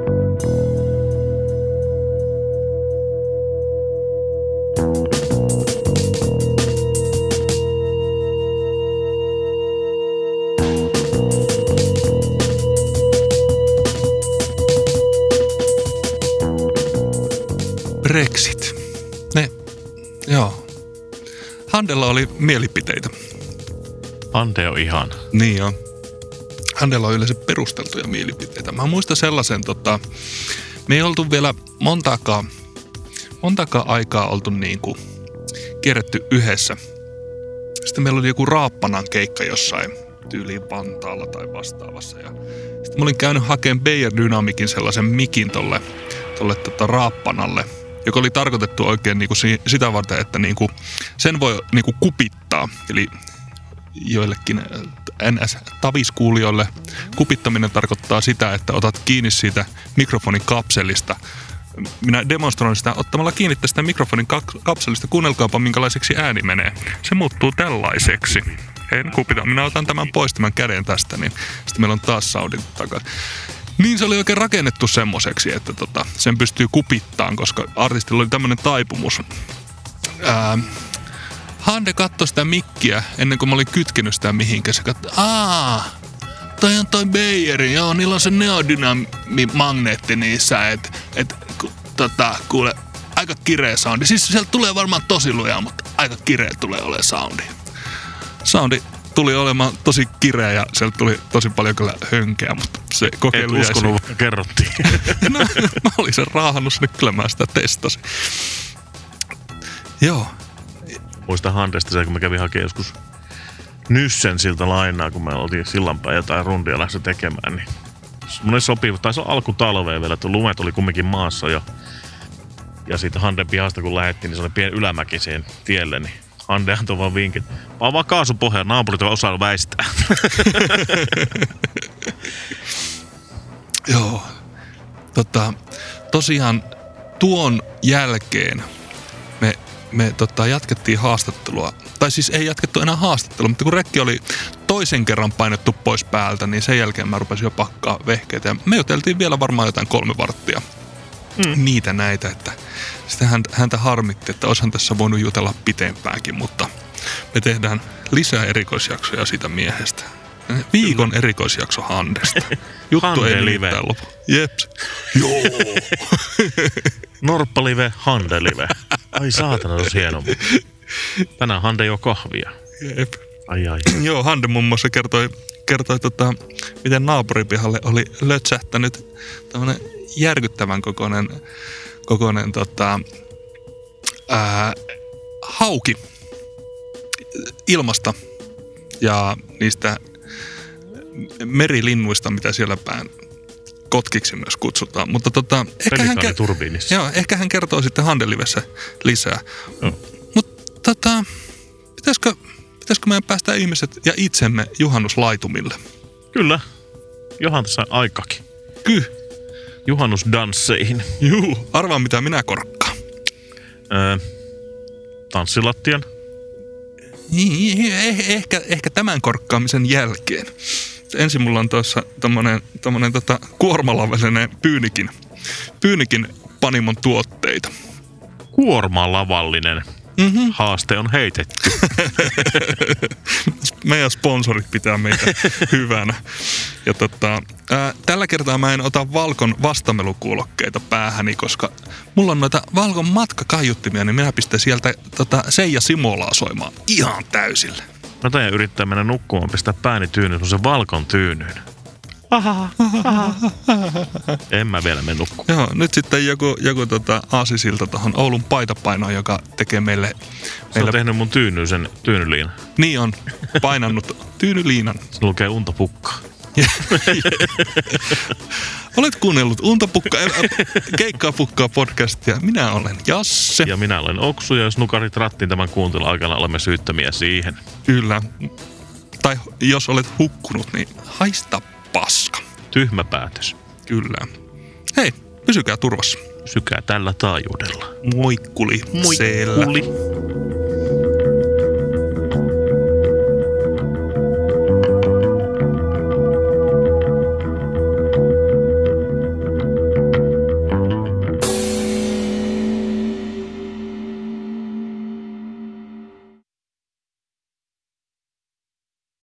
B: Brexit. Ne, joo. Handella oli mielipiteitä.
A: Hande on ihan.
B: Niin on. Hänellä on yleensä perusteltuja mielipiteitä. Mä muistan sellaisen, tota, me ei oltu vielä montaakaan, montaakaan aikaa oltu niin kuin kierretty yhdessä. Sitten meillä oli joku Raappanan keikka jossain tyyliin Vantaalla tai vastaavassa. Ja sitten mä olin käynyt hakemaan Beijer Dynamicin sellaisen mikin tolle, tolle tota Raappanalle, joka oli tarkoitettu oikein niin kuin sitä varten, että niin kuin sen voi niin kuin kupittaa. Eli joillekin N S-taviskuulijoille kupittaminen tarkoittaa sitä, että otat kiinni siitä mikrofonin kapselista. Minä demonstroin sitä ottamalla kiinni tästä mikrofonin kapselista. Kuunnelkaapa, minkälaiseksi ääni menee. Se muuttuu tällaiseksi. En kupita. Minä otan tämän pois tämän käden tästä, niin sitten meillä on taas soundin takana. Niin se oli oikein rakennettu semmoiseksi, että tota, sen pystyy kupittaan, koska artistilla oli tämmöinen taipumus. Ää, Hande katsoi sitä mikkiä ennen kuin mä olin kytkenyt sitä mihinkään. Se katsoi, aah, toi on toi Beijerin, joo, niillä on se neodynami-magneetti niissä, että et, ku, tota, kuule, aika kireä soundi. Siis sieltä tulee varmaan tosi lujaa, mutta aika kireä tulee olemaan soundi. Soundi tuli olemaan tosi kireä ja sieltä tuli tosi paljon kyllä hönkeä, mutta se kokeilu jäi.
A: Et uskonut, vaikka kerrottiin.
B: No, mä olin sen raahannut sinne, kyllä mä sitä testasin. Joo.
A: Muistan Handesta se, kun mä kävin hakemaan joskus Nyssen siltä lainaa, kun me oltiin sillanpäin jotain rundia lähdössä tekemään, niin semmoinen sopiva, taisi olla alkutalveen vielä, että lumet oli kumminkin maassa jo. Ja siitä Handen pihasta kun lähdettiin, niin se oli pieni ylämäki siihen tielle, niin Hande antoi vaan vinkit. Vaan vaan kaasupohjaa, naapurit on osaa väistää.
B: Joo. Tota, tosiaan tuon jälkeen me Me tota, jatkettiin haastattelua, tai siis ei jatkettu enää haastattelua, mutta kun rekki oli toisen kerran painettu pois päältä, niin sen jälkeen mä rupesin jo pakkaa vehkeitä. Ja me juteltiin vielä varmaan jotain kolme varttia mm. niitä näitä, että sitten häntä, häntä harmitti, että olisihan tässä voinut jutella pitempäänkin, mutta me tehdään lisää erikoisjaksoja siitä miehestä. Viikon erikoisjakso Handesta. Juttu
A: Hande
B: ei
A: live.
B: live. Lopu. Jeps. Joo.
A: Norppa-live, Hande-live. Ai saatana, tosi hieno. Tänään Hande jo kahvia.
B: Jep.
A: Ai ai.
B: Joo, Hande muun muassa kertoi, kertoi tota, miten naapuripihalle oli lötsähtänyt tämmönen järkyttävän kokoinen, kokoinen tota, ää, hauki ilmasta ja niistä merilinnuista, mitä siellä päin kotkiksi myös kutsutaan. Mutta tota, ehkä, hän,
A: turbiinissa.
B: joo, ehkä hän kertoo sitten Handelivessä lisää.
A: No.
B: Mutta tota, pitäisikö, pitäisikö meidän päästä ihmiset ja itsemme juhannuslaitumille?
A: Kyllä. Johan tässä aikakin.
B: Kyllä.
A: Juhannusdansseihin.
B: Juu, arvaa mitä minä korkkaan.
A: Öö, tanssilattian.
B: Niin, eh, ehkä, ehkä tämän korkkaamisen jälkeen. Ensin mulla on tuossa tommonen, tommonen tota kuormalavallinen Pyynikin, Pyynikin Panimon tuotteita.
A: Kuormalavallinen. Mm-hmm. Haaste on heitetty.
B: Meidän sponsorit pitää meitä hyvänä. Ja tota, ää, tällä kertaa mä en ota Valkon vastamelukuulokkeita päähäni, koska mulla on noita Valkon matkakaiuttimia, niin minä pistän sieltä tota Seija Simolaa soimaan ihan täysillä.
A: Mä tajan yrittää mennä nukkumaan, pistää pääni tyynyyn, se Valkon tyynyyn. En mä vielä mene nukkumaan.
B: Joo, nyt sitten joku, joku tota aasisilta tuohon Oulun paitapainoon, joka tekee meille...
A: Se
B: meille...
A: on tehnyt mun tyynyyn tyynyliinan.
B: Niin on, painannut tyynyliinan.
A: Se lukee untapukkaa.
B: Olet kuunnellut Untapukka, äh, Keikkaa pukkaa podcastia. Minä olen Jasse.
A: Ja minä olen Oksu, ja jos nukarit rattiin tämän kuuntelun aikana, olemme syyttömiä siihen.
B: Kyllä. Tai jos olet hukkunut, niin haista paska.
A: Tyhmä päätös.
B: Kyllä. Hei, pysykää turvassa.
A: Pysykää tällä taajuudella.
B: Moikkuli.
A: Moikkuli.
B: Siellä.